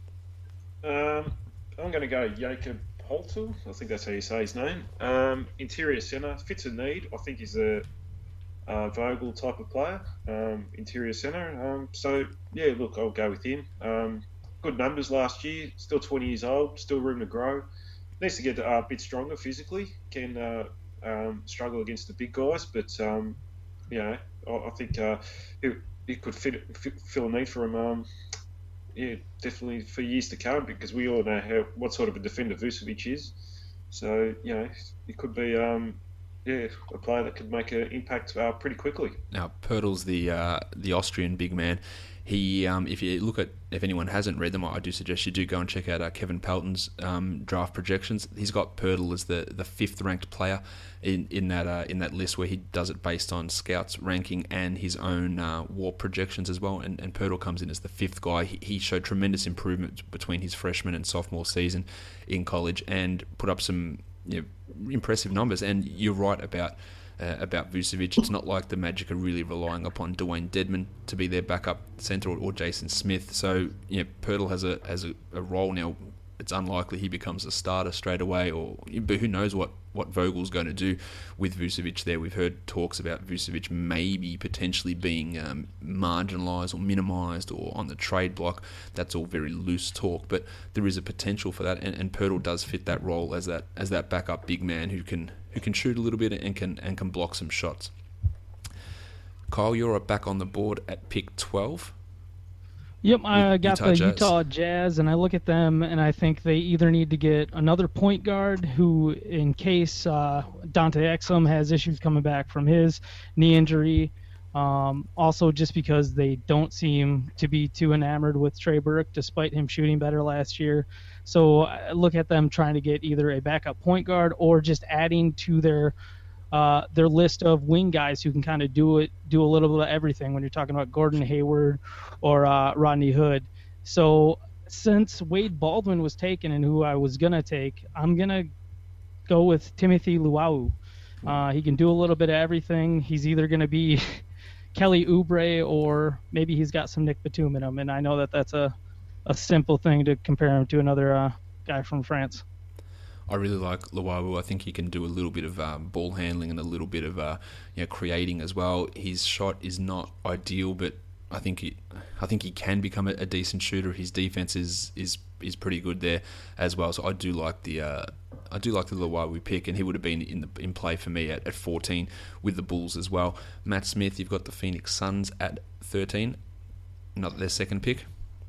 Um, I'm going to go Jakob Poeltl. I think that's how you say his name. Um, interior centre, fits a need. I think he's a Uh, Vogel type of player, um, interior centre. Um, so, yeah, look, I'll go with him. Um, good numbers last year, still twenty years old, still room to grow. Needs to get uh, a bit stronger physically, can uh, um, struggle against the big guys, but, um, you know, I, I think uh, it, it could fit, fit, fill a need for him, um, yeah, definitely for years to come, because we all know how what sort of a defender Vucevic is. So, you know, it could be... Um, Yeah, a player that could make an impact uh, pretty quickly. Now, Pirtle's the uh, the Austrian big man. He, um, if you look at, if anyone hasn't read them, I do suggest you do go and check out uh, Kevin Pelton's um, draft projections. He's got Pirtle as the, the fifth ranked player in in that uh, in that list, where he does it based on scouts ranking and his own uh, WARP projections as well. And, and Pirtle comes in as the fifth guy. He, he showed tremendous improvement between his freshman and sophomore season in college, and put up some, you know, impressive numbers. And you're right about uh, about Vucevic. It's not like the Magic are really relying upon Dwayne Dedmon to be their backup center, or, or Jason Smith. So, you know, Pirtle has a has a, a role now. It's unlikely he becomes a starter straight away, or but who knows what what Vogel's going to do with Vucevic there. We've heard talks about Vucevic maybe potentially being um, marginalised or minimised or on the trade block. That's all very loose talk, but there is a potential for that, and, and Poeltl does fit that role as that as that backup big man who can who can shoot a little bit and can and can block some shots. Kyle, you're back on the board at pick twelve. Yep, I got Utah the Jazz. Utah Jazz, and I look at them, and I think they either need to get another point guard who, in case uh, Dante Exum has issues coming back from his knee injury, um, also just because they don't seem to be too enamored with Trey Burke, despite him shooting better last year. So I look at them trying to get either a backup point guard or just adding to their Uh, their list of wing guys who can kind of do it, do a little bit of everything when you're talking about Gordon Hayward or uh, Rodney Hood. So since Wade Baldwin was taken and who I was going to take, I'm going to go with Timothy Luau. Uh, he can do a little bit of everything. He's either going to be Kelly Oubre or maybe he's got some Nick Batum in him. And I know that that's a, a simple thing to compare him to another uh, guy from France. I really like Luau. I think he can do a little bit of um, ball handling and a little bit of uh, you know, creating as well. His shot is not ideal, but I think he, I think he can become a, a decent shooter. His defense is, is is pretty good there as well. So I do like the uh, I do like the Luau pick, and he would have been in the in play for me at, at fourteen with the Bulls as well. Matt Smith, you've got the Phoenix Suns at thirteen, not their second pick.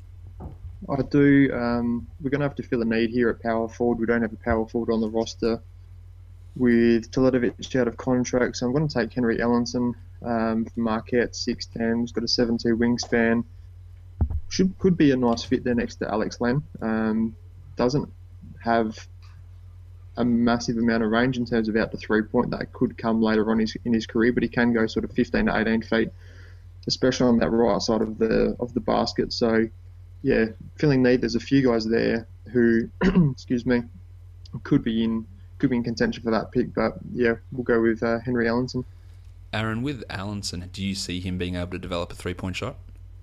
I do. Um, we're going to have to fill a need here at power forward. We don't have a power forward on the roster with Teletovic out of contract, so I'm going to take Henry Ellenson um, from Marquette, six ten. He's got a seven two wingspan. Should could be a nice fit there next to Alex Len. Um, doesn't have a massive amount of range in terms of out to three point. That could come later on his, in his career, but he can go sort of fifteen to eighteen feet, especially on that right side of the of the basket. So. Yeah, filling need. There's a few guys there who, excuse me, could be in could be in contention for that pick. But yeah, we'll go with uh, Henry Ellenson. Aaron, with Ellenson, do you see him being able to develop a three-point shot?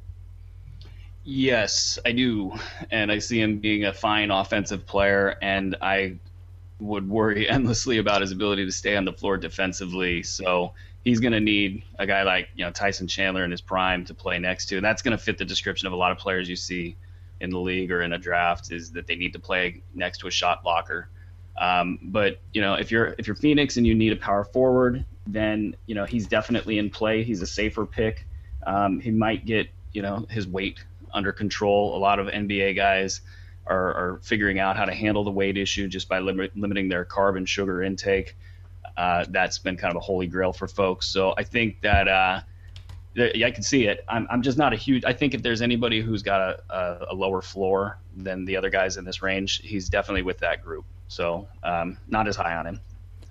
Yes, I do, and I see him being a fine offensive player, and I would worry endlessly about his ability to stay on the floor defensively. So he's going to need a guy like, you know, Tyson Chandler in his prime to play next to, and that's going to fit the description of a lot of players you see in the league or in a draft, is that they need to play next to a shot blocker. Um, but you know, if you're if you're Phoenix and you need a power forward, then you know he's definitely in play. He's a safer pick. Um, he might get you know his weight under control. A lot of N B A guys are, are figuring out how to handle the weight issue just by lim- limiting their carb and sugar intake. Uh, that's been kind of a holy grail for folks. So I think that uh, th- yeah, I can see it. I'm, I'm just not a huge. I think if there's anybody who's got a, a, a lower floor than the other guys in this range, he's definitely with that group. So um, not as high on him.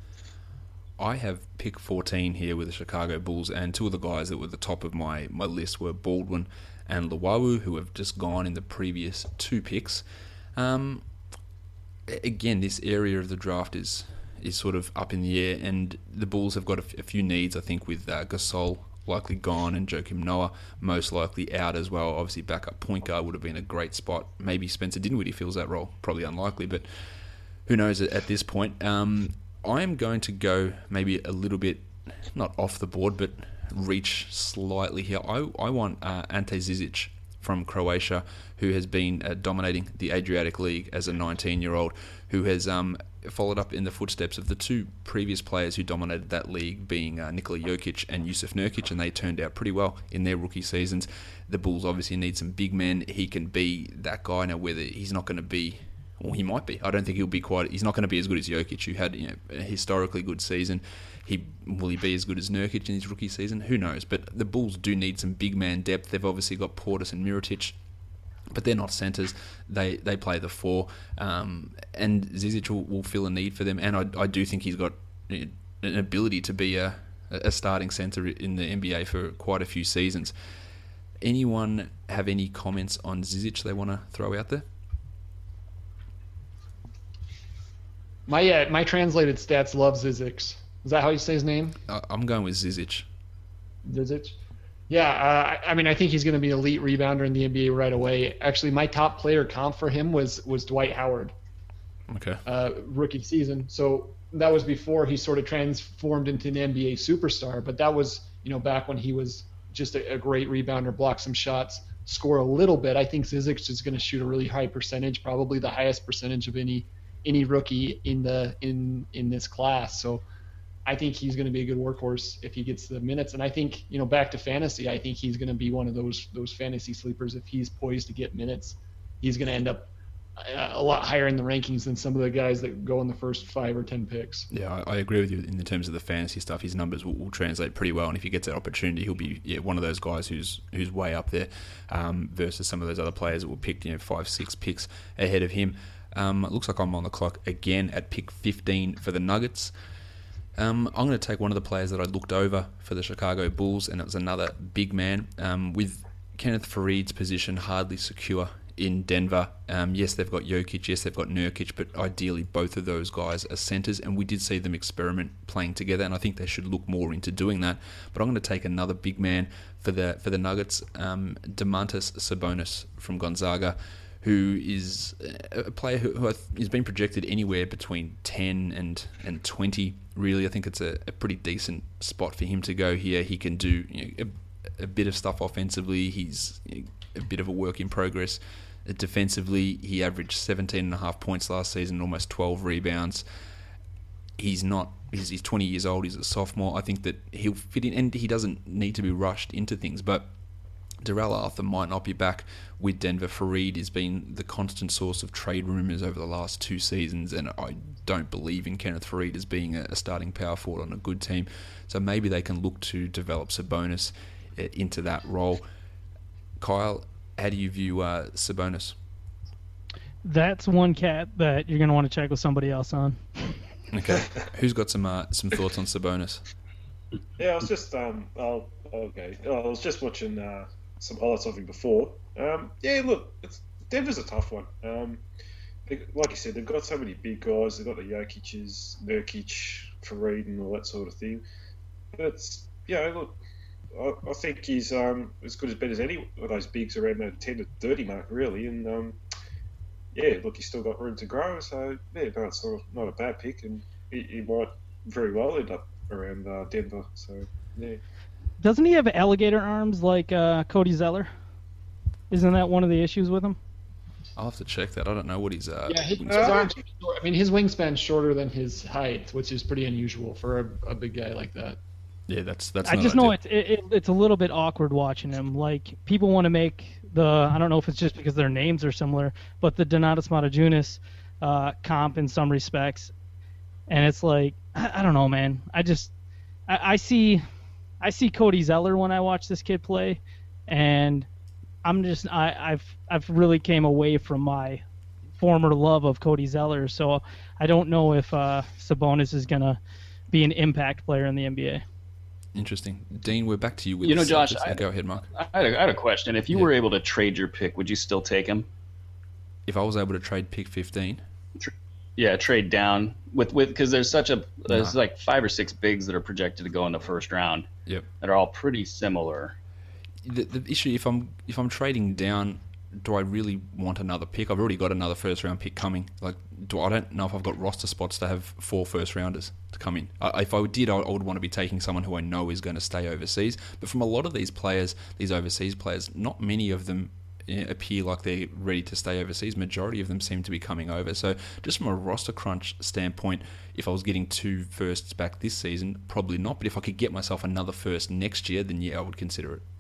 I have pick fourteen here with the Chicago Bulls, and two of the guys that were at the top of my, my list were Baldwin and Luau, who have just gone in the previous two picks. Um, again, this area of the draft is is sort of up in the air, and the Bulls have got a, f- a few needs, I think, with uh, Gasol likely gone and Joakim Noah most likely out as well. Obviously, backup point guard would have been a great spot. Maybe Spencer Dinwiddie fills that role. Probably unlikely, but who knows at, at this point. Um, I am going to go maybe a little bit, not off the board, but reach slightly here. I, I want uh, Ante Zizic from Croatia, who has been uh, dominating the Adriatic League as a nineteen-year-old, who has um, followed up in the footsteps of the two previous players who dominated that league, being uh, Nikola Jokic and Jusuf Nurkic, and they turned out pretty well in their rookie seasons. The Bulls obviously need some big men. He can be that guy. Now, whether he's not going to be, well, he might be. I don't think he'll be quite. He's not going to be as good as Jokic, who had you know, a historically good season. He will he be as good as Nurkic in his rookie season? Who knows? But the Bulls do need some big man depth. They've obviously got Portis and Mirotic, but they're not centers. They they play the four, um, and Zizic will, will fill a need for them. And I I do think he's got an ability to be a a starting center in the N B A for quite a few seasons. Anyone have any comments on Zizic they want to throw out there? My uh, my translated stats love Zizic. Is that how you say his name? Uh, I'm going with Zizic. Zizic? Yeah, uh, I mean, I think he's going to be an elite rebounder in the N B A right away. Actually, my top player comp for him was was Dwight Howard. Okay. Uh, rookie season. So that was before he sort of transformed into an N B A superstar. But that was, you know, back when he was just a, a great rebounder, block some shots, score a little bit. I think Zizic is going to shoot a really high percentage, probably the highest percentage of any any rookie in the in in this class. So I think he's going to be a good workhorse if he gets the minutes. And I think, you know, back to fantasy, I think he's going to be one of those those fantasy sleepers. If he's poised to get minutes, he's going to end up a lot higher in the rankings than some of the guys that go in the first five or ten picks. Yeah, I, I agree with you in the terms of the fantasy stuff. His numbers will, will translate pretty well, and if he gets that opportunity, he'll be yeah, one of those guys who's who's way up there um, versus some of those other players that will pick, you know, five, six picks ahead of him. Um, it looks like I'm on the clock again at pick fifteen for the Nuggets. Um, I'm going to take one of the players that I looked over for the Chicago Bulls, and it was another big man um, with Kenneth Faried's position hardly secure in Denver. Um, yes, they've got Jokic, yes, they've got Nurkic, but ideally both of those guys are centers, and we did see them experiment playing together, and I think they should look more into doing that. But I'm going to take another big man for the for the Nuggets, um, Domantas Sabonis from Gonzaga, who is a player who, who has been projected anywhere between ten and, and twenty. Really, I think it's a, a pretty decent spot for him to go here. He can do, you know, a, a bit of stuff offensively. He's, you know, a bit of a work in progress. Defensively, he averaged seventeen and a half points last season, almost twelve rebounds. He's not, he's, he's twenty years old, he's a sophomore. I think that he'll fit in, and he doesn't need to be rushed into things, but Darrell Arthur might not be back with Denver. Faried has been the constant source of trade rumours over the last two seasons, and I don't believe in Kenneth Faried as being a, a starting power forward on a good team. So maybe they can look to develop Sabonis uh, into that role. Kyle, how do you view uh, Sabonis? That's one cat that you're going to want to check with somebody else on. Okay. Who's got some uh, some thoughts on Sabonis? Yeah, I was just um, oh, okay. I was just watching uh, some highlights of him before. Um, yeah, look, it's, Denver's a tough one. Um, they, like you said, they've got so many big guys. They've got the Jokic's, Nurkic, Faried, and all that sort of thing. But it's, yeah, look, I, I think he's um, as good as bad as any of those bigs around that ten to thirty mark, really. And um, yeah, look, he's still got room to grow. So yeah, no, it's not, not a bad pick, and he, he might very well end up around uh, Denver. So yeah. Doesn't he have alligator arms like uh, Cody Zeller? Isn't that one of the issues with him? I'll have to check that. I don't know what he's. Uh, yeah, his, his arms. I mean, his wingspan's shorter than his height, which is pretty unusual for a, a big guy like that. Yeah, that's that's. I just know it's it, it, it's a little bit awkward watching him. Like, people want to make the, I don't know if it's just because their names are similar, but the Donatas Matajunas uh, comp in some respects, and it's like, I, I don't know, man. I just I, I see I see Cody Zeller when I watch this kid play, and I'm just I, I've I've really came away from my former love of Cody Zeller, so I don't know if uh, Sabonis is gonna be an impact player in the N B A. Interesting. Dean, we're back to you. With you know, Josh, I, go ahead, Mark. I had, a, I had a question. If you yeah. were able to trade your pick, would you still take him? If I was able to trade pick fifteen? Yeah, trade down with with because there's such a there's nah. like five or six bigs that are projected to go in the first round. Yep. That are all pretty similar. The, the issue, if I'm if I'm trading down, do I really want another pick? I've already got another first round pick coming. Like, do I don't know if I've got roster spots to have four first rounders to come in. I, if I did, I, I would want to be taking someone who I know is going to stay overseas. But from a lot of these players, these overseas players, not many of them appear like they're ready to stay overseas. Majority of them seem to be coming over. So just from a roster crunch standpoint, if I was getting two firsts back this season, probably not. But if I could get myself another first next year, then yeah, I would consider it.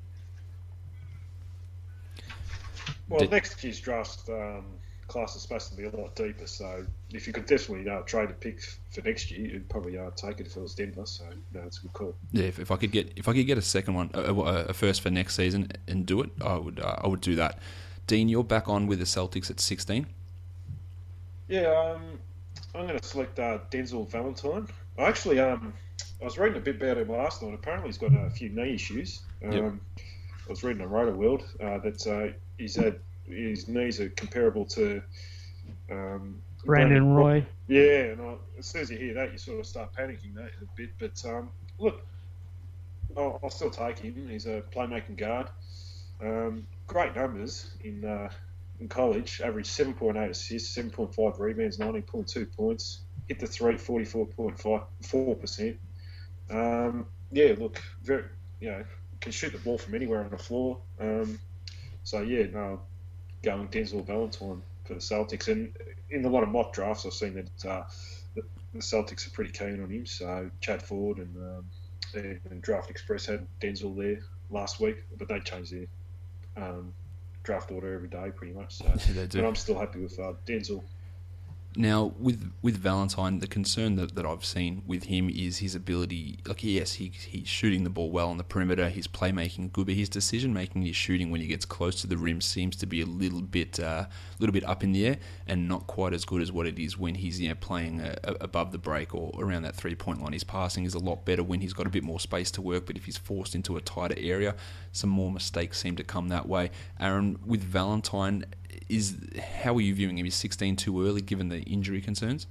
Well, Did, next year's draft um, class is supposed to be a lot deeper, so if you could definitely uh, trade a pick for next year, you'd probably uh, take it if it was Denver. So no, it's a good call. Yeah, if, if I could get if I could get a second one, a, a first for next season, and do it, I would uh, I would do that. Dean, you're back on with the Celtics at sixteen. Yeah, um, I'm going to select uh, Denzel Valentine. I actually um, I was reading a bit about him last night. Apparently, he's got a few knee issues. Um, yep. I was reading on Roto World uh, that uh, he's had, his knees are comparable to um, Brandon, Brandon Roy. Yeah, and I, as soon as you hear that, you sort of start panicking that a bit. But um, look, I'll, I'll still take him. He's a playmaking guard. Um, great numbers in uh, in college. Averaged seven point eight assists, seven point five rebounds, nineteen point two points. hit the three, forty-four point four percent. Um, yeah, look, very, you know, can shoot the ball from anywhere on the floor. Um, so, yeah, no, going Denzel Valentine for the Celtics. And in a lot of mock drafts, I've seen that uh, the, the Celtics are pretty keen on him. So, Chad Ford and, um, and Draft Express had Denzel there last week, but they changed their um, draft order every day pretty much. So, yeah, they do. But I'm still happy with uh, Denzel. Now, with with Valentine, the concern that, that I've seen with him is his ability. Like, yes, he he's shooting the ball well on the perimeter. His playmaking good, but his decision making, his shooting when he gets close to the rim seems to be a little bit, uh, little bit up in the air, and not quite as good as what it is when he's, you know, playing uh, above the break or around that three point line. His passing is a lot better when he's got a bit more space to work. But if he's forced into a tighter area, some more mistakes seem to come that way. Aaron, with Valentine, is how are you viewing him? Is sixteen too early given the injury concerns?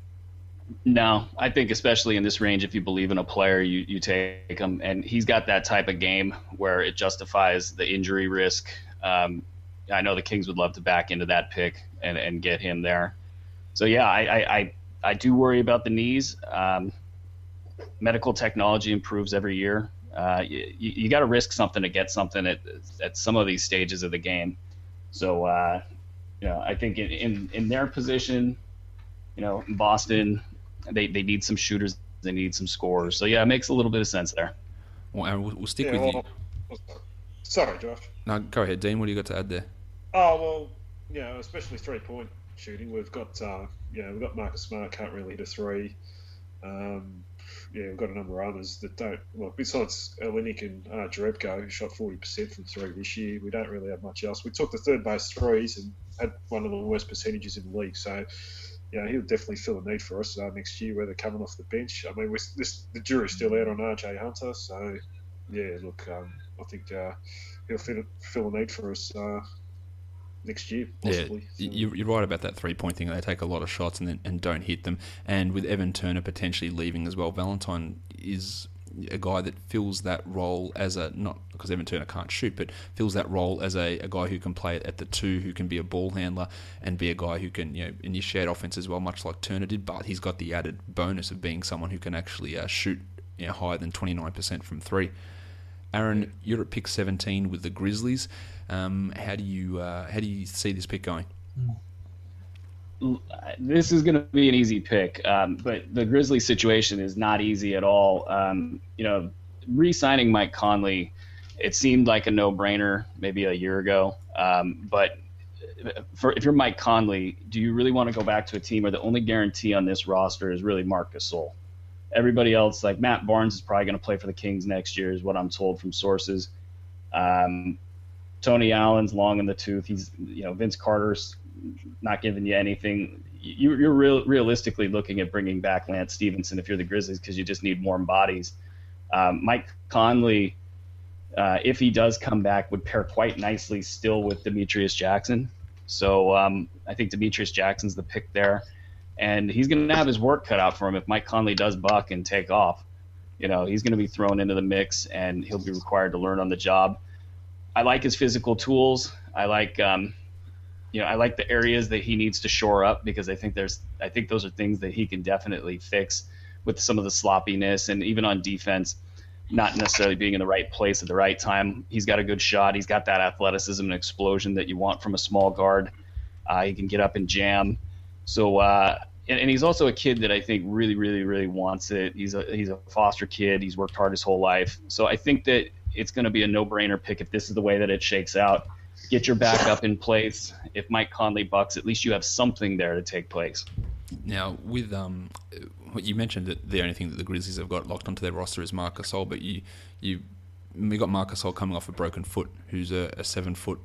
No, I think especially in this range, if you believe in a player, you, you take him. And he's got that type of game where it justifies the injury risk. Um, I know the Kings would love to back into that pick and, and get him there. So, yeah, I, I, I, I do worry about the knees. Um, medical technology improves every year. Uh, you you got to risk something to get something at, at some of these stages of the game. So, uh, you know, I think in, in, in their position, you know, in Boston, they, they need some shooters, they need some scorers. So, yeah, it makes a little bit of sense there. Well, Aaron, we'll, we'll stick Yeah, with well, you. Sorry, Josh. No, go ahead, Dean. What do you got to add there? Oh, well, you know, especially three-point shooting. We've got, uh, you know, we've got Marcus Smart, can't really hit a three. Um, yeah, we've got a number of others that don't. Well, besides Olenek and uh, Jerebko, who shot forty percent from three this year, we don't really have much else. We took the third base threes and had one of the worst percentages in the league. So, you know, he'll definitely fill a need for us uh, next year, whether coming off the bench. I mean, we're, this, the jury's still out on R J Hunter. So, yeah, look, um, I think uh, he'll fill, fill a need for us uh, next year, possibly. Yeah, So, you're, you're right about that three-point thing. They take a lot of shots and then, and don't hit them. And with Evan Turner potentially leaving as well, Valentine is a guy that fills that role as a, not because Evan Turner can't shoot, but fills that role as a, a guy who can play at the two, who can be a ball handler and be a guy who can, you know, initiate offense as well, much like Turner did. But he's got the added bonus of being someone who can actually uh, shoot, you know, higher than twenty-nine percent from three. Aaron, you're at pick seventeen with the Grizzlies. Um, how do you uh, how do you see this pick going? This is going to be an easy pick, um, but the Grizzlies situation is not easy at all. Um, you know, re-signing Mike Conley, it seemed like a no-brainer maybe a year ago. Um, but for, if you're Mike Conley, do you really want to go back to a team where the only guarantee on this roster is really Marc Gasol? Everybody else, like Matt Barnes, is probably going to play for the Kings next year, is what I'm told from sources. Um, Tony Allen's long in the tooth. He's, you know, Vince Carter's not giving you anything. You, you're real, realistically looking at bringing back Lance Stevenson if you're the Grizzlies because you just need warm bodies. Um, Mike Conley, uh, if he does come back, would pair quite nicely still with Demetrius Jackson. So um, I think Demetrius Jackson's the pick there. And he's going to have his work cut out for him if Mike Conley does buck and take off. You know, he's going to be thrown into the mix, and he'll be required to learn on the job. I like his physical tools. I like, um, you know, I like the areas that he needs to shore up because I think there's, I think those are things that he can definitely fix with some of the sloppiness and even on defense, not necessarily being in the right place at the right time. He's got a good shot. He's got that athleticism and explosion that you want from a small guard. Uh, he can get up and jam. So, uh, and, and he's also a kid that I think really, really, really wants it. He's a he's a foster kid. He's worked hard his whole life. So I think that it's going to be a no-brainer pick if this is the way that it shakes out. Get your backup in place. If Mike Conley bucks, at least you have something there to take place. Now, with um, what you mentioned that the only thing that the Grizzlies have got locked onto their roster is Marc Gasol, but you you we got Marc Gasol coming off a broken foot, who's a, a seven foot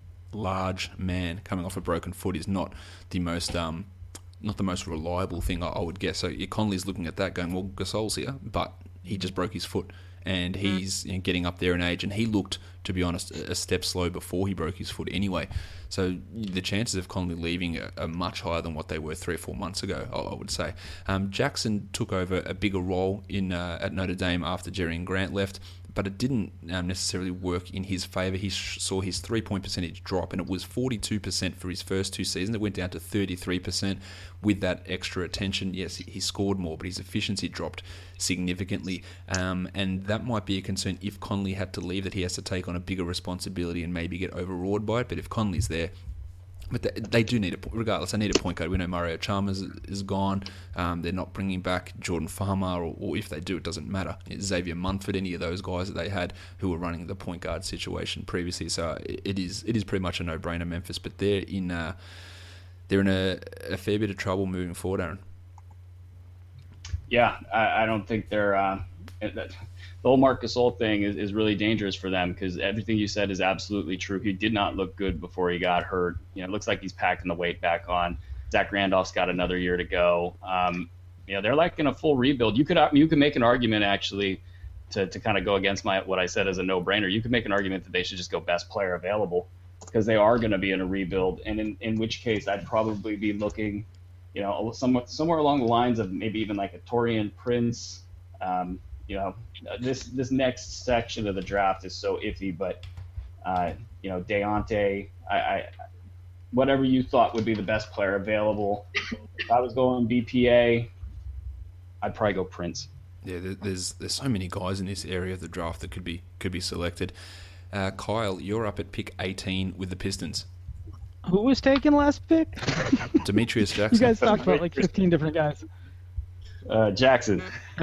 large man coming off a broken foot is not the most um not the most reliable thing I, I would guess. So Conley's looking at that going, well, Gasol's here, but he just broke his foot. And he's you know, getting up there in age, and he looked, to be honest, a step slow before he broke his foot anyway. So the chances of Conley leaving are, are much higher than what they were three or four months ago, I, I would say. Um, Jackson took over a bigger role in uh, at Notre Dame after Jerry and Grant left, but it didn't um, necessarily work in his favour. He sh- saw his three-point percentage drop, and it was forty-two percent for his first two seasons. It went down to thirty-three percent with that extra attention. Yes, he, he scored more, but his efficiency dropped significantly, um, and that might be a concern if Conley had to leave, that he has to take on a bigger responsibility and maybe get overawed by it. But if Conley's there, but they, they do need a, regardless, they need a point guard. We know Mario Chalmers is gone. Um, they're not bringing back Jordan Farmer, or, or if they do, it doesn't matter. Xavier Munford, any of those guys that they had who were running the point guard situation previously. So it is it is pretty much a no-brainer, Memphis. But they're in uh, they're in a, a fair bit of trouble moving forward, Aaron. Yeah, I, I don't think they're. Uh, the whole Marc Gasol thing is, is really dangerous for them, because everything you said is absolutely true. He did not look good before he got hurt. You know, it looks like he's packing the weight back on. Zach Randolph's got another year to go. Um, you know, they're like in a full rebuild. You could you could make an argument actually to, to kind of go against my what I said as a no-brainer. You could make an argument that they should just go best player available, because they are going to be in a rebuild, and in, in which case I'd probably be looking, you know, somewhat somewhere along the lines of maybe even like a Taurean Prince. Um, you know, this this next section of the draft is so iffy, but uh, you know, Deontay, I, I whatever you thought would be the best player available. If I was going B P A, I'd probably go Prince. Yeah, there's there's so many guys in this area of the draft that could be could be selected. Uh, Kyle, you're up at pick eighteen with the Pistons. Who was taken last pick? Demetrius Jackson. You guys talked about like fifteen different guys. Uh, Jackson.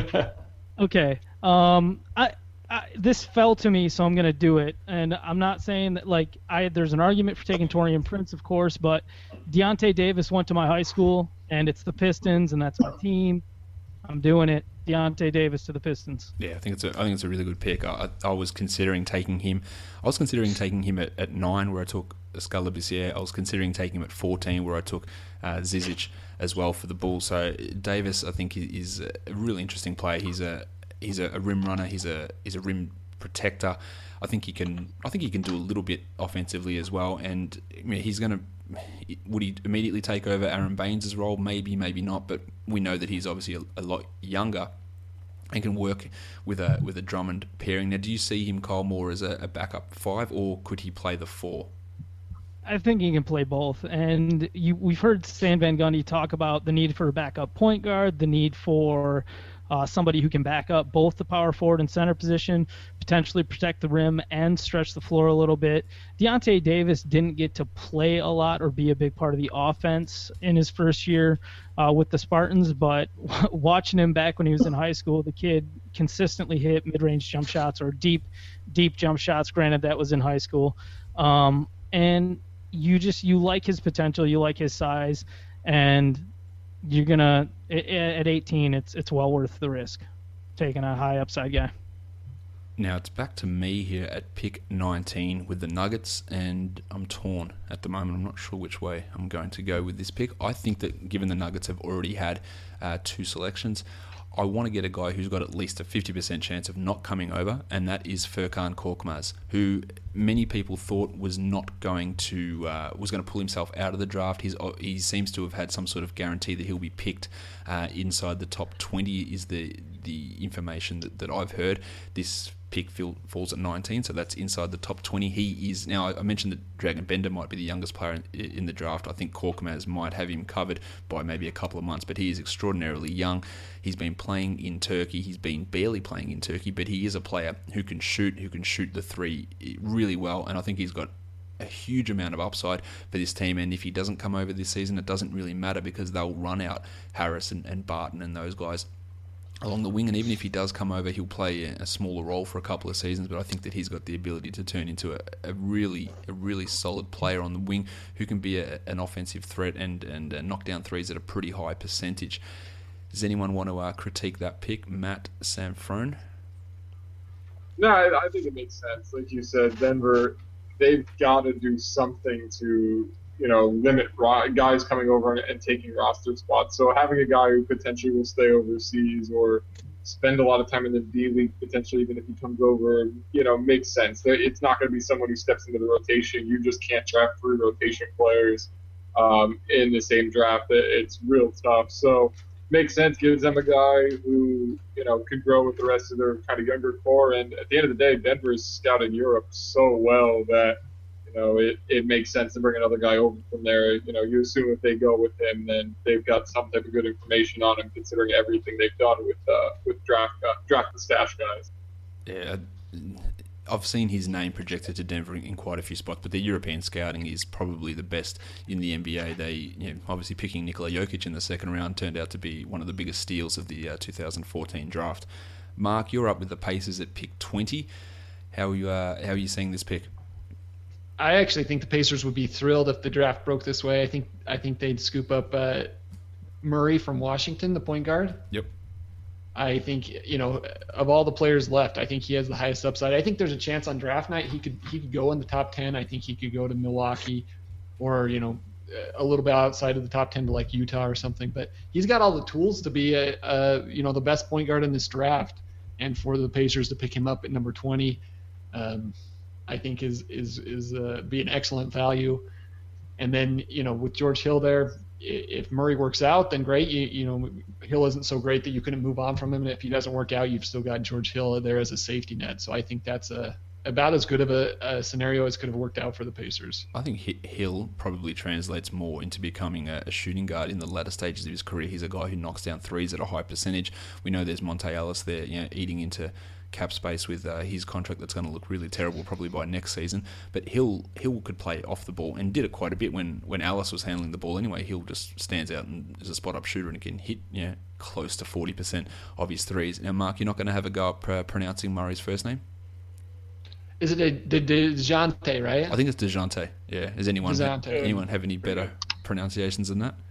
Okay. Um, I, I this fell to me, so I'm gonna do it. And I'm not saying that like I there's an argument for taking Taurean Prince, of course, but Deontay Davis went to my high school, and it's the Pistons, and that's my team. I'm doing it. Deontay Davis to the Pistons. Yeah, I think it's a I think it's a really good pick. I, I was considering taking him. I was considering taking him at, at nine, where I took Scala Bissiere. I was considering taking him at fourteen, where I took uh, Zizic as well for the Bulls. So Davis, I think, is a really interesting player. He's a he's a, a rim runner. He's a he's a rim protector. I think he can. I think he can do a little bit offensively as well. And I mean, he's going to. Would he immediately take over Aaron Baines' role? Maybe, maybe not. But we know that he's obviously a, a lot younger and can work with a with a Drummond pairing. Now, do you see him, Kyle, more as a, a backup five, or could he play the four? I think he can play both. And you, we've heard Stan Van Gundy talk about the need for a backup point guard, the need for uh, somebody who can back up both the power forward and center position, potentially protect the rim and stretch the floor a little bit. Deontay Davis didn't get to play a lot or be a big part of the offense in his first year uh, with the Spartans, but watching him back when he was in high school, the kid consistently hit mid-range jump shots or deep, deep jump shots. Granted, that was in high school. Um, and you just you like his potential, you like his size, and you're gonna at eighteen, it's it's well worth the risk taking a high upside guy. Now it's back to me here at pick nineteen with the Nuggets, and I'm torn at the moment. I'm not sure which way I'm going to go with this pick. I think that given the Nuggets have already had uh, two selections, I want to get a guy who's got at least a fifty percent chance of not coming over, and that is Furkan Korkmaz, who many people thought was not going to uh, was going to pull himself out of the draft. He's he seems to have had some sort of guarantee that he'll be picked uh, inside the top twenty. Is the the information that, that I've heard. This pick falls at nineteen, so that's inside the top twenty. He is now. I mentioned that Dragan Bender might be the youngest player in, in the draft. I think Korkmaz might have him covered by maybe a couple of months, but he is extraordinarily young. He's been playing in Turkey. He's been barely playing in Turkey, but he is a player who can shoot, who can shoot the three really well, and I think he's got a huge amount of upside for this team. And if he doesn't come over this season, it doesn't really matter, because they'll run out Harris and, and Barton and those guys along the wing, and even if he does come over, he'll play a smaller role for a couple of seasons, but I think that he's got the ability to turn into a, a really a really solid player on the wing who can be a, an offensive threat and, and uh, knock down threes at a pretty high percentage. Does anyone want to uh, critique that pick? Matt Sanfrone? No, I, I think it makes sense. Like you said, Denver, they've got to do something to, you know, limit ro- guys coming over and, and taking roster spots. So having a guy who potentially will stay overseas or spend a lot of time in the D League, potentially even if he comes over, you know, makes sense. It's not going to be someone who steps into the rotation. You just can't draft three rotation players um, in the same draft. It's real tough. So makes sense. Gives them a guy who, you know, could grow with the rest of their kind of younger core. And at the end of the day, Denver's scouted Europe so well that, you know, it, it makes sense to bring another guy over from there. You know, you assume if they go with him, then they've got some type of good information on him, considering everything they've done with uh, with draft uh, draft the stash guys. Yeah, I've seen his name projected to Denver in quite a few spots, but their European scouting is probably the best in the N B A. They, you know, obviously picking Nikola Jokic in the second round turned out to be one of the biggest steals of the uh, two thousand fourteen draft. Mark, you're up with the Pacers at pick twenty. How are you? Uh, how are you seeing this pick? I actually think the Pacers would be thrilled if the draft broke this way. I think I think they'd scoop up uh, Murray from Washington, the point guard. Yep. I think, you know, of all the players left, I think he has the highest upside. I think there's a chance on draft night he could he could go in the top ten. I think he could go to Milwaukee, or, you know, a little bit outside of the top ten to like Utah or something. But he's got all the tools to be a, a you know the best point guard in this draft, and for the Pacers to pick him up at number twenty, um, I think is is is uh, be an excellent value. And then, you know, with George Hill there, if Murray works out, then great. You, you know, Hill isn't so great that you couldn't move on from him. And if he doesn't work out, you've still got George Hill there as a safety net. So I think that's a about as good of a, a scenario as could have worked out for the Pacers. I think Hill probably translates more into becoming a, a shooting guard in the latter stages of his career. He's a guy who knocks down threes at a high percentage. We know there's Monte Ellis there, you know, eating into cap space with uh, his contract that's going to look really terrible probably by next season. But Hill Hill could play off the ball and did it quite a bit when, when Alice was handling the ball anyway. Hill just stands out and is a spot-up shooter and can hit, you know, close to forty percent of his threes. Now, Mark, you're not going to have a go at uh, pronouncing Murray's first name? Is it a De, De, DeJounte, right? I think it's DeJounte. Yeah. Does anyone DeJounte. have, anyone have any better pronunciations than that?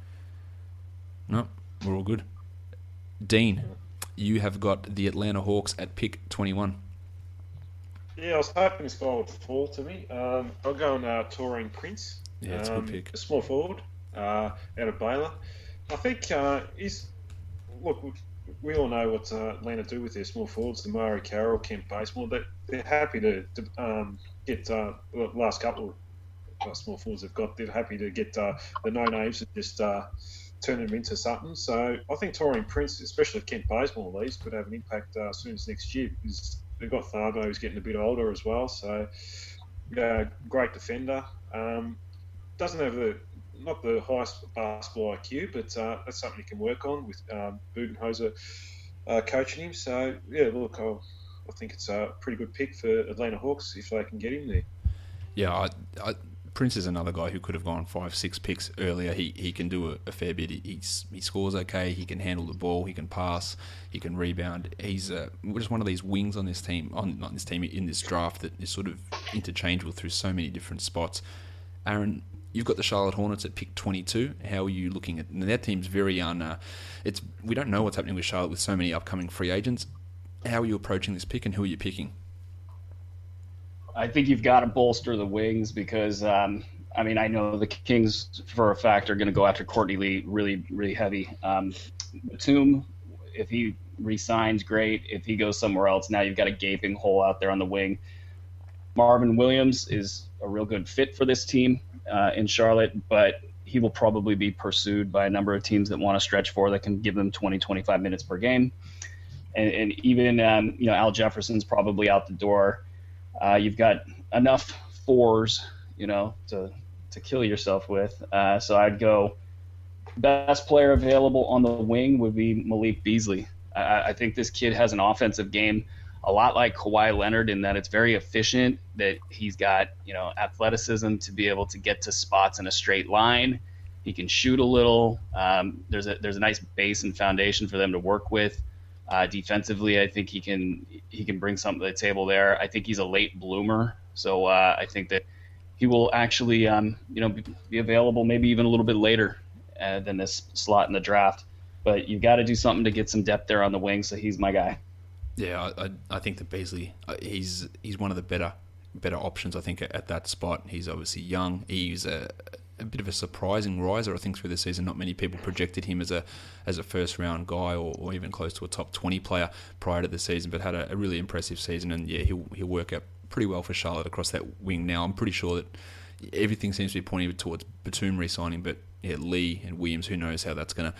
No, we're all good. Dean, you have got the Atlanta Hawks at pick twenty-one. Yeah, I was hoping this guy would fall to me. Um, I'll go on uh, Taurean Prince. Yeah, it's um, a good pick. A small forward uh, out of Baylor. I think uh, he's... Look, we all know what uh, Atlanta do with their small forwards, the Murray Carroll, Kent Bazemore. They, they're happy to, to um, get uh, the last couple of uh, small forwards they've got. They're happy to get uh, the no-names and just uh, turn them into something. So I think Taurean Prince, especially if Kent Bazemore leaves, could have an impact uh, as soon as next year. Because they've got Tharbo, who's getting a bit older as well. So uh, great defender. Um, doesn't have the not the highest basketball I Q, but uh, that's something he can work on with um, Budenholzer uh, coaching him. So, yeah, look, I'll, I think it's a pretty good pick for Atlanta Hawks if they can get him there. Yeah, I, I, Prince is another guy who could have gone five, six picks earlier. He he can do a, a fair bit. He he's, he scores okay. He can handle the ball. He can pass. He can rebound. He's uh, just one of these wings on this team, on not this team, in this draft that is sort of interchangeable through so many different spots. Aaron, you've got the Charlotte Hornets at pick twenty-two. How are you looking at? And their team's very un. Uh, it's we don't know what's happening with Charlotte with so many upcoming free agents. How are you approaching this pick, and who are you picking? I think you've got to bolster the wings because, um, I mean, I know the Kings for a fact are going to go after Courtney Lee really, really heavy. Um, Batum, if he re-signs, great. If he goes somewhere else, now you've got a gaping hole out there on the wing. Marvin Williams is a real good fit for this team uh, in Charlotte, but he will probably be pursued by a number of teams that want to stretch for that can give them twenty, twenty-five minutes per game. And, and even, um, you know, Al Jefferson's probably out the door. Uh, you've got enough fours, you know, to to kill yourself with. Uh, so I'd go best player available on the wing would be Malik Beasley. I, I think this kid has an offensive game a lot like Kawhi Leonard in that it's very efficient, that he's got, you know, athleticism to be able to get to spots in a straight line. He can shoot a little. Um, there's a there's a nice base and foundation for them to work with. Uh, defensively, I think he can he can bring something to the table there. I think he's a late bloomer, so uh, I think that he will actually, um, you know, be, be available maybe even a little bit later uh, than this slot in the draft. But you've got to do something to get some depth there on the wing. So he's my guy. Yeah, I, I think that Beasley, uh, he's he's one of the better better options. I think at, at that spot. He's obviously young. He's a a bit of a surprising riser, I think, through the season. Not many people projected him as a as a first round guy or, or even close to a top twenty player prior to the season, but had a, a really impressive season. And yeah, he'll he'll work out pretty well for Charlotte across that wing. Now I'm pretty sure that everything seems to be pointing towards Batum re-signing, but yeah, Lee and Williams, who knows how that's going to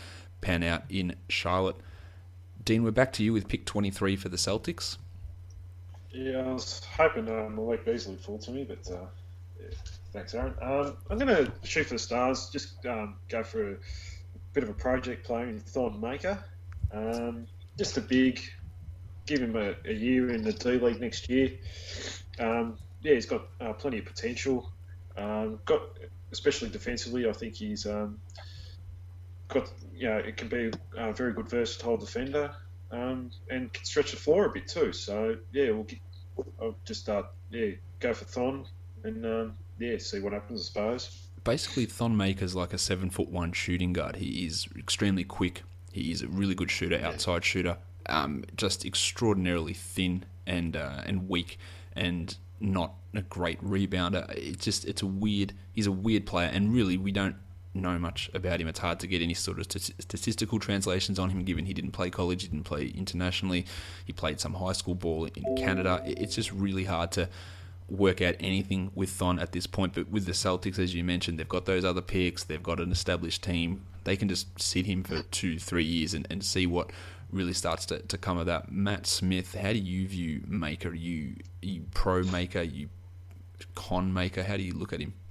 pan out in Charlotte. Dean, we're back to you with pick twenty-three for the Celtics. Yeah, I was hoping um, Malik Beasley would fall to me, but uh, yeah, thanks, Aaron. Um, I'm going to shoot for the stars, just um, go for a bit of a project player in Thon Maker. Um, just a big, give him a, a year in the D-League next year. Um, yeah, he's got uh, plenty of potential. Um, got, especially defensively, I think he's um, got, you know, it can be a very good versatile defender. Um, and can stretch the floor a bit too. So yeah, we'll get, I'll just start yeah go for Thon and um, yeah see what happens, I suppose. Basically, Thon Maker's like a seven foot one shooting guard. He is extremely quick. He is a really good shooter, outside yeah. shooter. Um, just extraordinarily thin and uh, and weak, and not a great rebounder. It's just it's a weird. He's a weird player, and really we don't know much about him. It's hard to get any sort of st- statistical translations on him, given he didn't play college, he didn't play internationally, he played some high school ball in Canada. It's just really hard to work out anything with Thon at this point. But with the Celtics, as you mentioned, they've got those other picks, they've got an established team. They can just sit him for two, three years and, and see what really starts to, to come of that. Matt Smith, how do you view Maker? Are you, are you pro Maker? Are you con Maker? How do you look at him?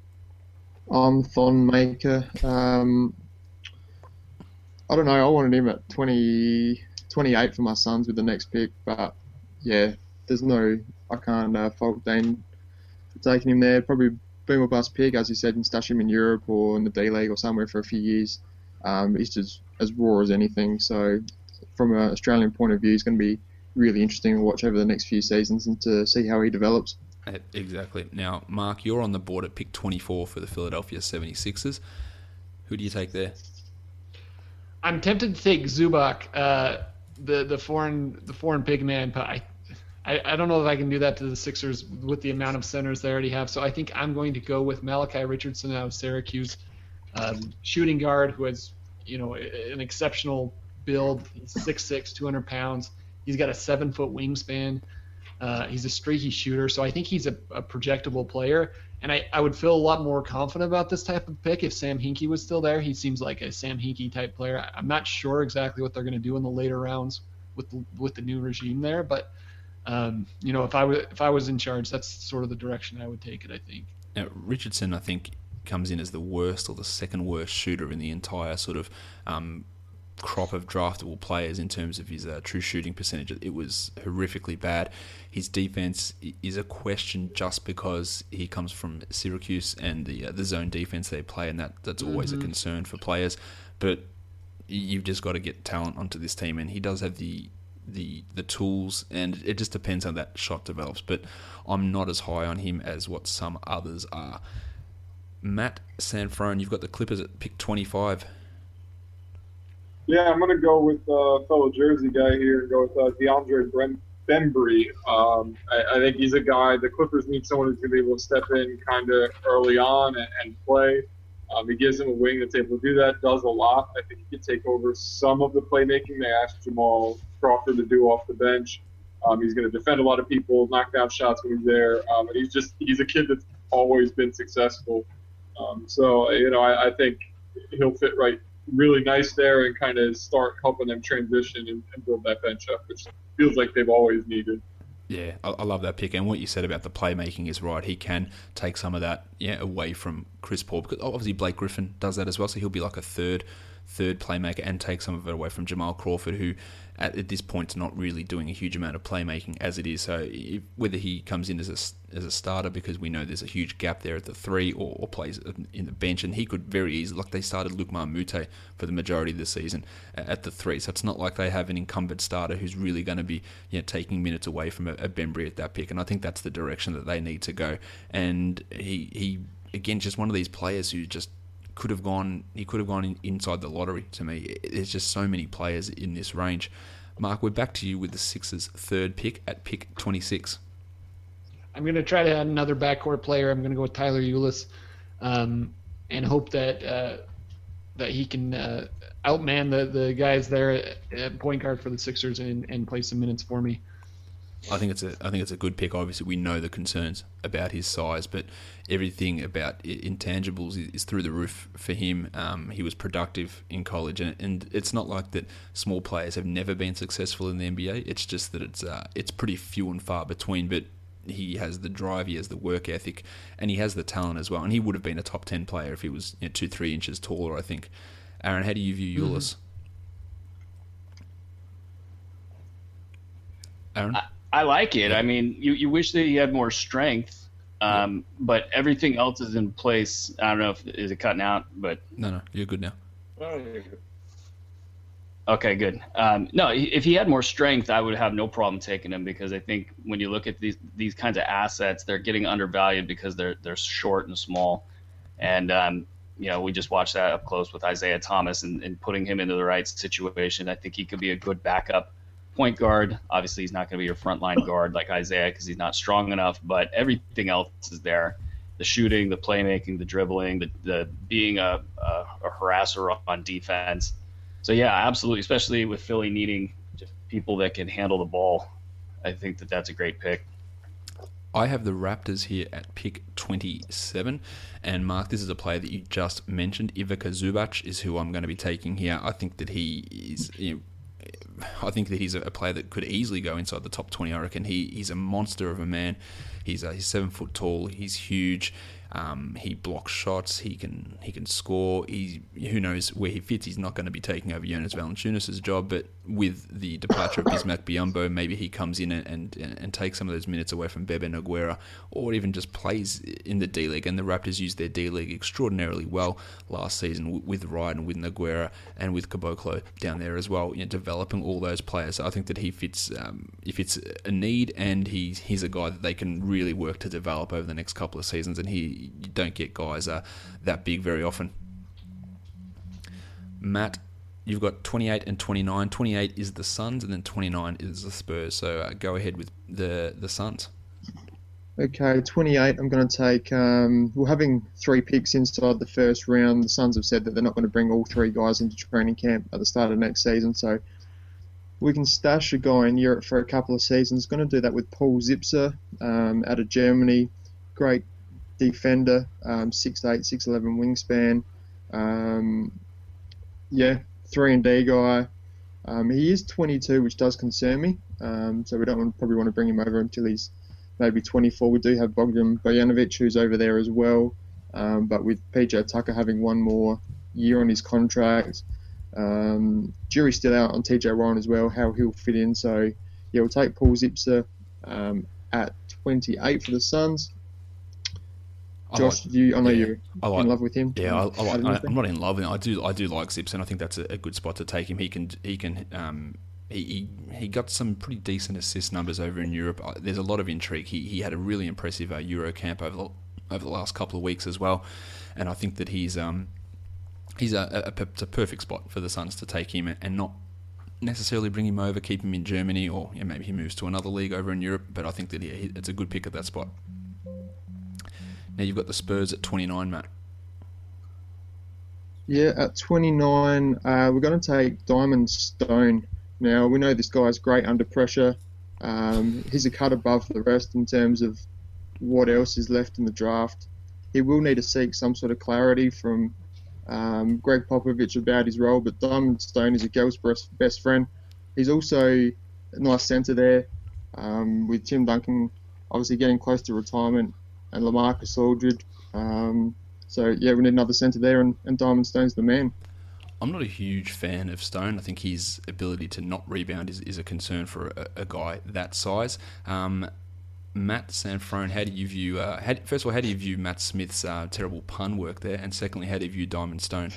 I'm Thon Maker. Um, I don't know. I wanted him at twenty, twenty-eight for my Suns with the next pick, but yeah, there's no. I can't uh, fault Dane for taking him there. Probably boom or bust pick, as you said, and stash him in Europe or in the D League or somewhere for a few years. Um, he's just as raw as anything. So from an Australian point of view, it's going to be really interesting to watch over the next few seasons and to see how he develops. Exactly. Now, Mark, you're on the board at pick twenty-four for the Philadelphia seventy-sixers. Who do you take there? I'm tempted to take Zubac, uh, the the foreign the foreign big man, but I, I I don't know if I can do that to the Sixers with the amount of centers they already have. So I think I'm going to go with Malachi Richardson out of Syracuse, um, shooting guard who has you know an exceptional build. He's six six, two hundred pounds. He's got a seven foot wingspan. Uh, he's a streaky shooter, so I think he's a, a projectable player. And I, I would feel a lot more confident about this type of pick if Sam Hinkie was still there. He seems like a Sam Hinkie type player. I, I'm not sure exactly what they're going to do in the later rounds with the, with the new regime there, but um, you know, if I was if I was in charge, that's sort of the direction I would take it. I think. Now, Richardson, I think, comes in as the worst or the second worst shooter in the entire sort of um, crop of draftable players in terms of his uh, true shooting percentage. It was horrifically bad. His defense is a question just because he comes from Syracuse and the uh, the zone defense they play, and that that's always mm-hmm. a concern for players. But you've just got to get talent onto this team, and he does have the the the tools, and it just depends how that shot develops. But I'm not as high on him as what some others are. Matt Sanfrone, you've got the Clippers at pick twenty-five. Yeah, I'm going to go with a uh, fellow Jersey guy here and go with uh, DeAndre Brent. Bembry. Um, I, I think he's a guy, the Clippers need someone who's going to be able to step in kind of early on and, and play. Um, he gives them a wing that's able to do that, does a lot. I think he can take over some of the playmaking they asked Jamal Crawford to do off the bench. Um, he's going to defend a lot of people, knock down shots when he's there. Um, and he's just, he's a kid that's always been successful. Um, so, you know, I, I think he'll fit right really nice there and kind of start helping them transition and, and build that bench up, which feels like they've always needed. Yeah, I, I love that pick. And what you said about the playmaking is right. He can take some of that yeah, away from Chris Paul, because obviously Blake Griffin does that as well, so he'll be like a third third playmaker and take some of it away from Jamal Crawford, who at, at this point is not really doing a huge amount of playmaking as it is. So if, whether he comes in as a, as a starter, because we know there's a huge gap there at the three, or, or plays in the bench, and he could very easily, like they started Lukman Mute for the majority of the season at the three. So it's not like they have an incumbent starter who's really going to be you know, taking minutes away from a, a Bembry at that pick. And I think that's the direction that they need to go. And he, he again, just one of these players who just could have gone, he could have gone in, inside the lottery to me. There's just so many players in this range. Mark, we're back to you with the Sixers' third pick at pick twenty-six. I'm going to try to add another backcourt player. I'm going to go with Tyler Ulis, um, and hope that uh, that he can uh, outman the, the guys there at, at point guard for the Sixers and, and play some minutes for me. I think it's a I think it's a good pick. Obviously, we know the concerns about his size, but everything about intangibles is, is through the roof for him. Um, he was productive in college, and, and it's not like that small players have never been successful in the N B A. It's just that it's uh, it's pretty few and far between. But he has the drive, he has the work ethic, and he has the talent as well. And he would have been a top ten player if he was you know, two three inches taller, I think. Aaron, how do you view Ulis? Mm-hmm. Aaron. I- I like it. I mean, you, you wish that he had more strength, um, yeah. but everything else is in place. I don't know if is it cutting out, but no, no, you're good now. Oh, you're good. Okay, good. Um, no, if he had more strength, I would have no problem taking him because I think when you look at these these kinds of assets, they're getting undervalued because they're they're short and small, and um, you know we just watched that up close with Isaiah Thomas and, and putting him into the right situation. I think he could be a good backup point guard. Obviously, he's not going to be your frontline guard like Isaiah because he's not strong enough, but everything else is there. The shooting, the playmaking, the dribbling, the, the being a, a, a harasser on defense. So, yeah, absolutely, especially with Philly needing just people that can handle the ball. I think that that's a great pick. I have the Raptors here at pick twenty-seven. And, Mark, this is a player that you just mentioned. Ivica Zubac is who I'm going to be taking here. I think that he is... You know, I think that he's a player that could easily go inside the top twenty. I reckon he, he's a monster of a man. He's uh, he's seven foot tall. He's huge. Um, he blocks shots. He can he can score. He who knows where he fits. He's not going to be taking over Jonas Valanciunas' job. But with the departure of Bismack Biyombo, maybe he comes in and, and and takes some of those minutes away from Bebe Nogueira, or even just plays in the D League. And the Raptors used their D League extraordinarily well last season with Wright and with Nogueira and with Caboclo down there as well. You know, developing all those players. So I think that he fits. Um, if it's a need, and he's he's a guy that they can really work to develop over the next couple of seasons, and he. You don't get guys uh, that big very often. Matt, you've got twenty-eight and twenty-nine. twenty-eight is the Suns, and then twenty-nine is the Spurs. So uh, go ahead with the the Suns. Okay, twenty-eight. I'm going to take. Um, we're having three picks inside the first round. The Suns have said that they're not going to bring all three guys into training camp at the start of next season. So we can stash a guy in Europe for a couple of seasons. Going to do that with Paul Zipser um, out of Germany. Great defender, um, six eight, six eleven wingspan. Um, yeah, three and D guy. Um, he is twenty-two, which does concern me. Um, so we don't want, probably want to bring him over until he's maybe twenty-four. We do have Bogdan Bojanovic, who's over there as well. Um, but with P J Tucker having one more year on his contract, um, jury's still out on T J Warren as well, how he'll fit in. So yeah, we'll take Paul Zipser um, at twenty-eight for the Suns. Josh, I like, you, I know yeah, you're I like, in love with him. Yeah, I, I like, I, I'm not in love with him. I do, I do like Zips, and I think that's a, a good spot to take him. He can, he can, um, he, he he got some pretty decent assist numbers over in Europe. There's a lot of intrigue. He he had a really impressive uh, Euro camp over the over the last couple of weeks as well, and I think that he's um he's a, a, a perfect spot for the Suns to take him and not necessarily bring him over, keep him in Germany, or yeah, maybe he moves to another league over in Europe. But I think that he, it's a good pick at that spot. Now you've got the Spurs at twenty-nine, Matt. Yeah, at twenty-nine, uh, we're going to take Diamond Stone. Now, we know this guy's great under pressure. Um, he's a cut above the rest in terms of what else is left in the draft. He will need to seek some sort of clarity from um, Greg Popovich about his role, but Diamond Stone is a girl's best friend. He's also a nice centre there, um, with Tim Duncan obviously getting close to retirement, and LaMarcus Aldridge. Um, so, yeah, we need another centre there, and, and Diamond Stone's the man. I'm not a huge fan of Stone. I think his ability to not rebound is, is a concern for a, a guy that size. Um, Matt Sanfrone, how do you view... Uh, how, first of all, how do you view Matt Smith's uh, terrible pun work there? And secondly, how do you view Diamond Stone?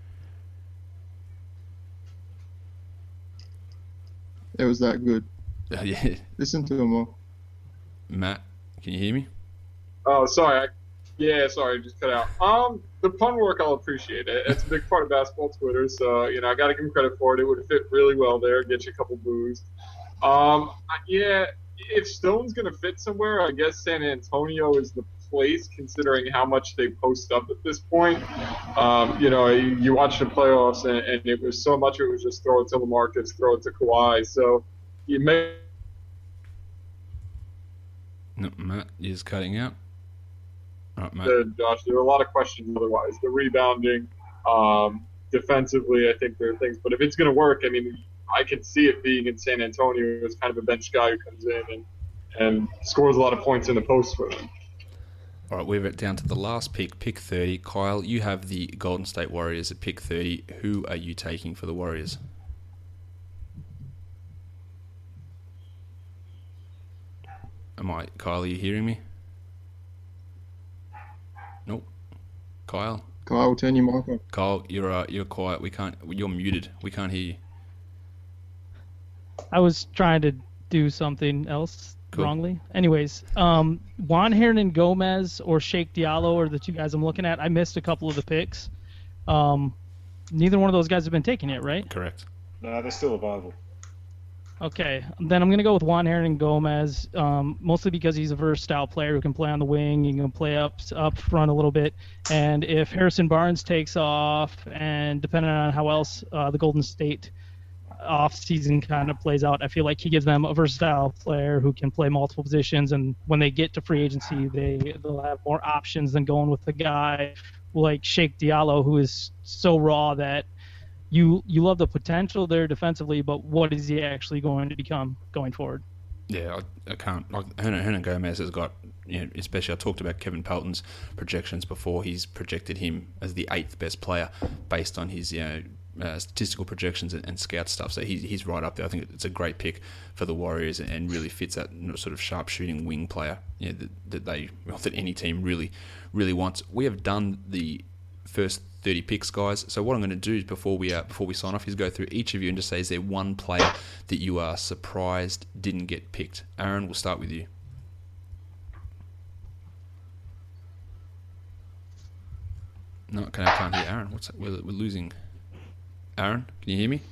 It was that good. Uh, yeah. Listen to him all. Matt, can you hear me? Oh, sorry. I, yeah, sorry, just cut out. Um, the pun work, I'll appreciate it. It's a big part of basketball Twitter, so you know I got to give him credit for it. It would have fit really well there, get you a couple boos. Um, yeah, if Stone's gonna fit somewhere, I guess San Antonio is the place, considering how much they post up at this point. Um, you know, you, you watch the playoffs, and, and it was so much. It was just throw it to LaMarcus, throw it to Kawhi. So you may. No, Matt is cutting out. All right, Matt. Said, Josh, there were a lot of questions otherwise. The rebounding, um, defensively, I think there are things. But if it's going to work, I mean, I can see it being in San Antonio as kind of a bench guy who comes in and, and scores a lot of points in the post for them. All right, we're down to the last pick, pick thirty. Kyle, you have the Golden State Warriors at pick thirty. Who are you taking for the Warriors? Am I, Kyle, are you hearing me? Nope. Kyle? Kyle, turn your mic on. Kyle, you're uh, you're quiet. We can't. You're muted. We can't hear you. I was trying to do something else Cool. wrongly. Anyways, um, Juan Hernan Gomez or Sheikh Diallo are the two guys I'm looking at. I missed a couple of the picks. Um, neither one of those guys have been taken yet, right? Correct. No, they're still available. Okay, then I'm going to go with Juan Hernan Gomez, um, mostly because he's a versatile player who can play on the wing, he can play up up front a little bit, and if Harrison Barnes takes off, and depending on how else uh, the Golden State off-season kind of plays out, I feel like he gives them a versatile player who can play multiple positions, and when they get to free agency, they, they'll have more options than going with a guy like Sheikh Diallo, who is so raw that You you love the potential there defensively, but what is he actually going to become going forward? Yeah, I, I can't. Like Hernan, Hernan Gomez has got, you know, especially I talked about Kevin Pelton's projections before. He's projected him as the eighth best player based on his, you know, uh, statistical projections and, and scout stuff. So he's he's right up there. I think it's a great pick for the Warriors and, and really fits that, you know, sort of sharp shooting wing player, you know, that, that they well, that any team really really wants. We have done the first thirty picks, guys. So what I'm going to do is before we uh, before we sign off is go through each of you and just say, is there one player that you are surprised didn't get picked? Aaron, we'll start with you. No, okay, I can't hear Aaron. What's that? We're, we're losing. Aaron, can you hear me?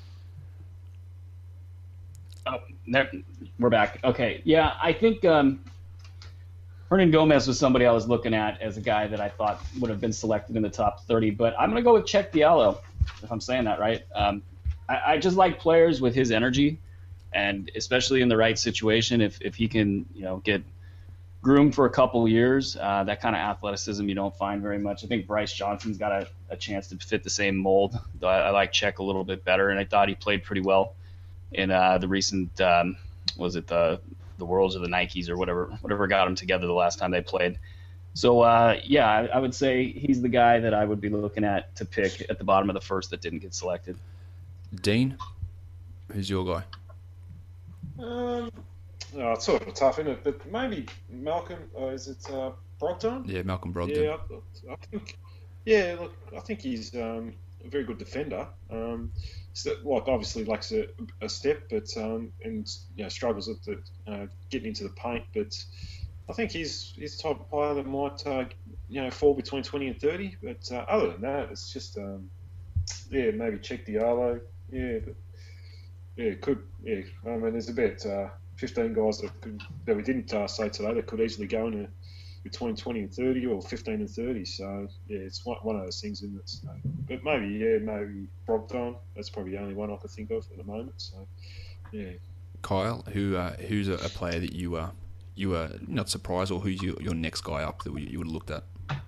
Oh, there, we're back. Okay, yeah, I think um, Hernan Gomez was somebody I was looking at as a guy that I thought would have been selected in the top thirty, but I'm going to go with Sheikh Diallo, if I'm saying that right. Um, I, I just like players with his energy, and especially in the right situation, if if he can, you know, get groomed for a couple years, uh, that kind of athleticism you don't find very much. I think Bryce Johnson's got a, a chance to fit the same mold, though I, I like Sheikh a little bit better, and I thought he played pretty well in uh, the recent, um, was it the the Worlds or the Nikes or whatever whatever got them together the last time they played. So, uh, yeah, I, I would say he's the guy that I would be looking at to pick at the bottom of the first that didn't get selected. Dean, who's your guy? Um, oh, it's sort of tough, isn't it? But maybe Malcolm, uh, is it uh, Brogdon? Yeah, Malcolm Brogdon. Yeah, I, I think. Yeah, look, I think he's um, a very good defender. Um, so, like obviously lacks a, a step, but um, and you know struggles at the uh, getting into the paint. But I think he's he's the type of player that might uh, you know fall between twenty and thirty. But uh, other than that, it's just um, yeah, maybe Sheikh Diallo. Yeah, but yeah, it could yeah. I mean, there's about uh, fifteen guys that could that we didn't uh, say today that could easily go in a, between twenty and thirty or fifteen and thirty. So yeah, it's one, one of those things in it. So, but maybe yeah, maybe Brogdon. That's probably the only one I could think of at the moment. So yeah. Kyle, who uh, who's a, a player that you are you are not surprised, or who's your, your next guy up that you would have looked at?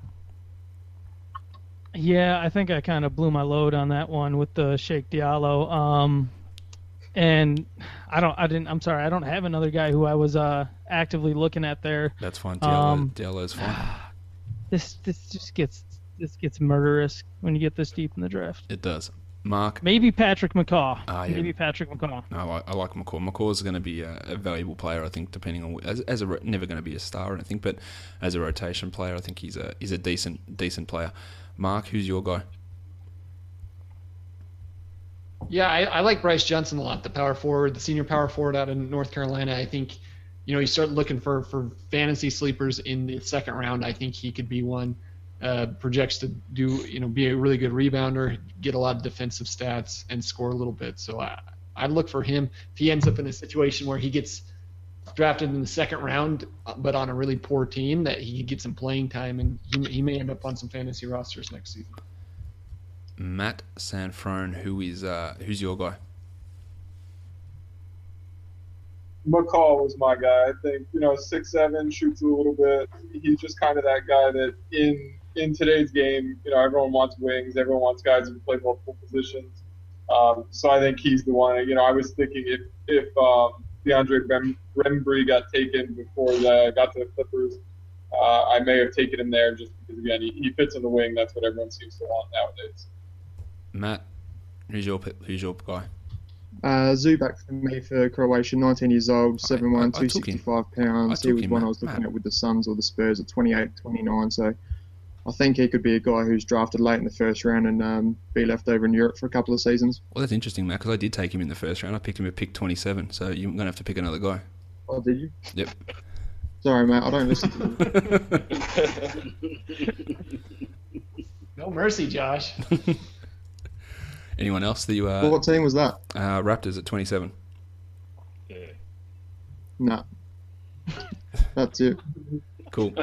Yeah, I think I kind of blew my load on that one with the Sheikh Diallo. Um, and I don't, I didn't, I'm sorry, I don't have another guy who I was uh, actively looking at there. That's fine. Diallo, Um, Diallo's fine. This this just gets this gets murderous when you get this deep in the draft. It does. Mark. Maybe Patrick McCaw. Ah, yeah. Maybe Patrick McCaw. No, I, I like McCaw. McCaw's going to be a, a valuable player, I think, depending on as, as a never going to be a star, I think, but as a rotation player, I think he's a he's a decent decent player. Mark, who's your guy? Yeah, I, I like Bryce Johnson a lot, the power forward, the senior power forward out of North Carolina. I think, you know, you start looking for, for fantasy sleepers in the second round. I think he could be one. Uh, projects to do, you know, be a really good rebounder, get a lot of defensive stats, and score a little bit. So I, I'd look for him. If he ends up in a situation where he gets drafted in the second round, but on a really poor team, that he could get some playing time, and he, he may end up on some fantasy rosters next season. Matt Sanfrone, who is uh, who's your guy? McCall was my guy. I think, you know, six seven, shoots a little bit. He's just kind of that guy that in in today's game, you know, everyone wants wings. Everyone wants guys who can play multiple positions. Um, so I think he's the one. You know, I was thinking if if um, DeAndre Bem- Bembry got taken before the got to the Clippers, uh, I may have taken him there just because, again, he, he fits in the wing. That's what everyone seems to want nowadays. Matt, who's your who's your guy? Uh, Zubac for me for Croatia, nineteen years old, seven one, two sixty-five pounds. He was him, one Matt. I was looking Matt. at with the Suns or the Spurs at twenty-eight, twenty-nine. So I think he could be a guy who's drafted late in the first round and um, be left over in Europe for a couple of seasons. Well, that's interesting, Matt, because I did take him in the first round. I picked him at pick twenty-seven, so you're going to have to pick another guy. Oh, did you? Yep. Sorry, Matt, I don't listen to you. No mercy, Josh. Anyone else that you Well, uh, what team was that? uh Raptors at twenty-seven? Yeah. No. That's it. Cool.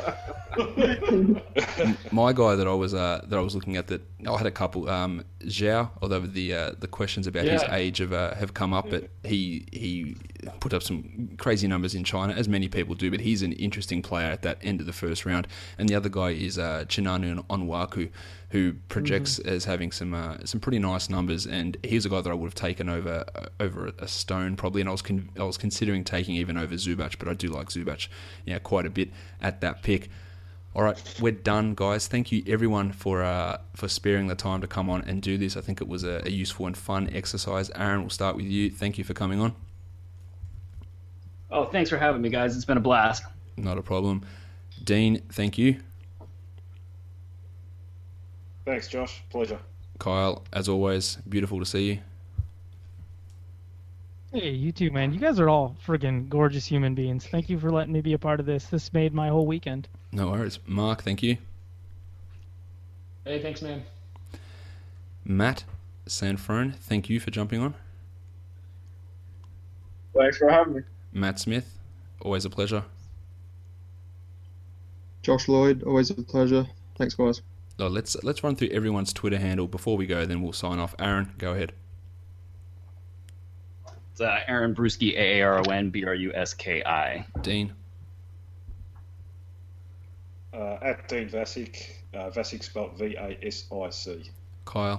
My guy that I was uh, that I was looking at, that I had a couple. Um, Zhao, although the uh, the questions about his Yeah. age have uh, have come up, but he he put up some crazy numbers in China, as many people do. But he's an interesting player at that end of the first round. And the other guy is uh, Chinanu Onwaku, who projects Mm-hmm. as having some uh, some pretty nice numbers. And he's a guy that I would have taken over uh, over a stone probably. And I was con- I was considering taking even over Zubac, but I do like Zubac, yeah, quite a bit at that pick. All right, we're done, guys. Thank you, everyone, for uh, for sparing the time to come on and do this. I think it was a, a useful and fun exercise. Aaron, we'll start with you. Thank you for coming on. Oh, thanks for having me, guys. It's been a blast. Not a problem. Dean, thank you. Thanks, Josh. Pleasure. Kyle, as always, beautiful to see you. Hey, you too, man. You guys are all friggin' gorgeous human beings. Thank you for letting me be a part of this. This made my whole weekend. No worries. Mark, thank you. Hey, thanks, man. Matt Sanfrone, thank you for jumping on. Thanks for having me. Matt Smith, always a pleasure. Josh Lloyd, always a pleasure. Thanks, guys. Oh, let's let's run through everyone's Twitter handle before we go, then we'll sign off. Aaron, go ahead. It's uh, Aaron Bruski, A A R O N B R U S K I. Dean, Uh, at Dean Vasic, uh, Vasic spelled V A S I C. Kyle,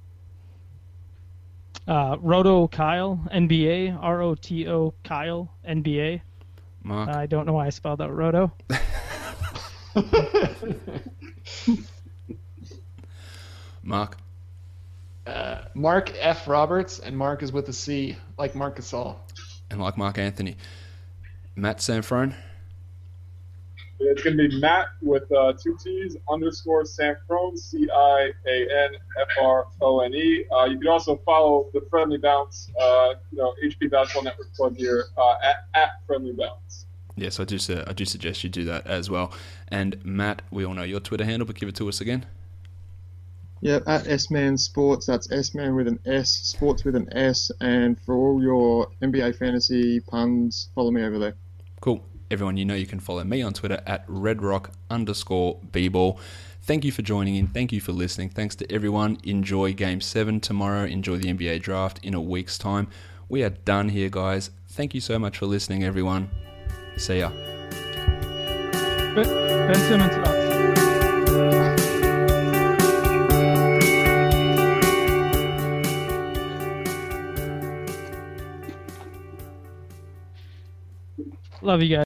Uh, Roto Kyle, N B A, R O T O Kyle, N B A. Mark, I don't know why I spelled out Roto. Mark, Uh, Mark F. Roberts, and Mark is with a C, like Mark Gasol. and like Mark Anthony. Matt Sanfrone, It's going to be Matt with uh, two T's, underscore Sanfrone, C I A N F R O N E. Uh, you can also follow the Friendly Bounce, uh, you know, H P Basketball Network plug here, uh, at, at Friendly Bounce. yes, I do. Su- I do suggest you do that as well. And Matt, we all know your Twitter handle, but give it to us again. Yeah, at S-Man Sports, that's S-Man with an S, Sports with an S, and for all your N B A fantasy puns, follow me over there. Cool. Everyone, you know you can follow me on Twitter at redrock underscore bball. Thank you for joining in. Thank you for listening. Thanks to everyone. Enjoy Game seven tomorrow. Enjoy the N B A Draft in a week's time. We are done here, guys. Thank you so much for listening, everyone. See ya. Ben Simmons sucks. Love you guys.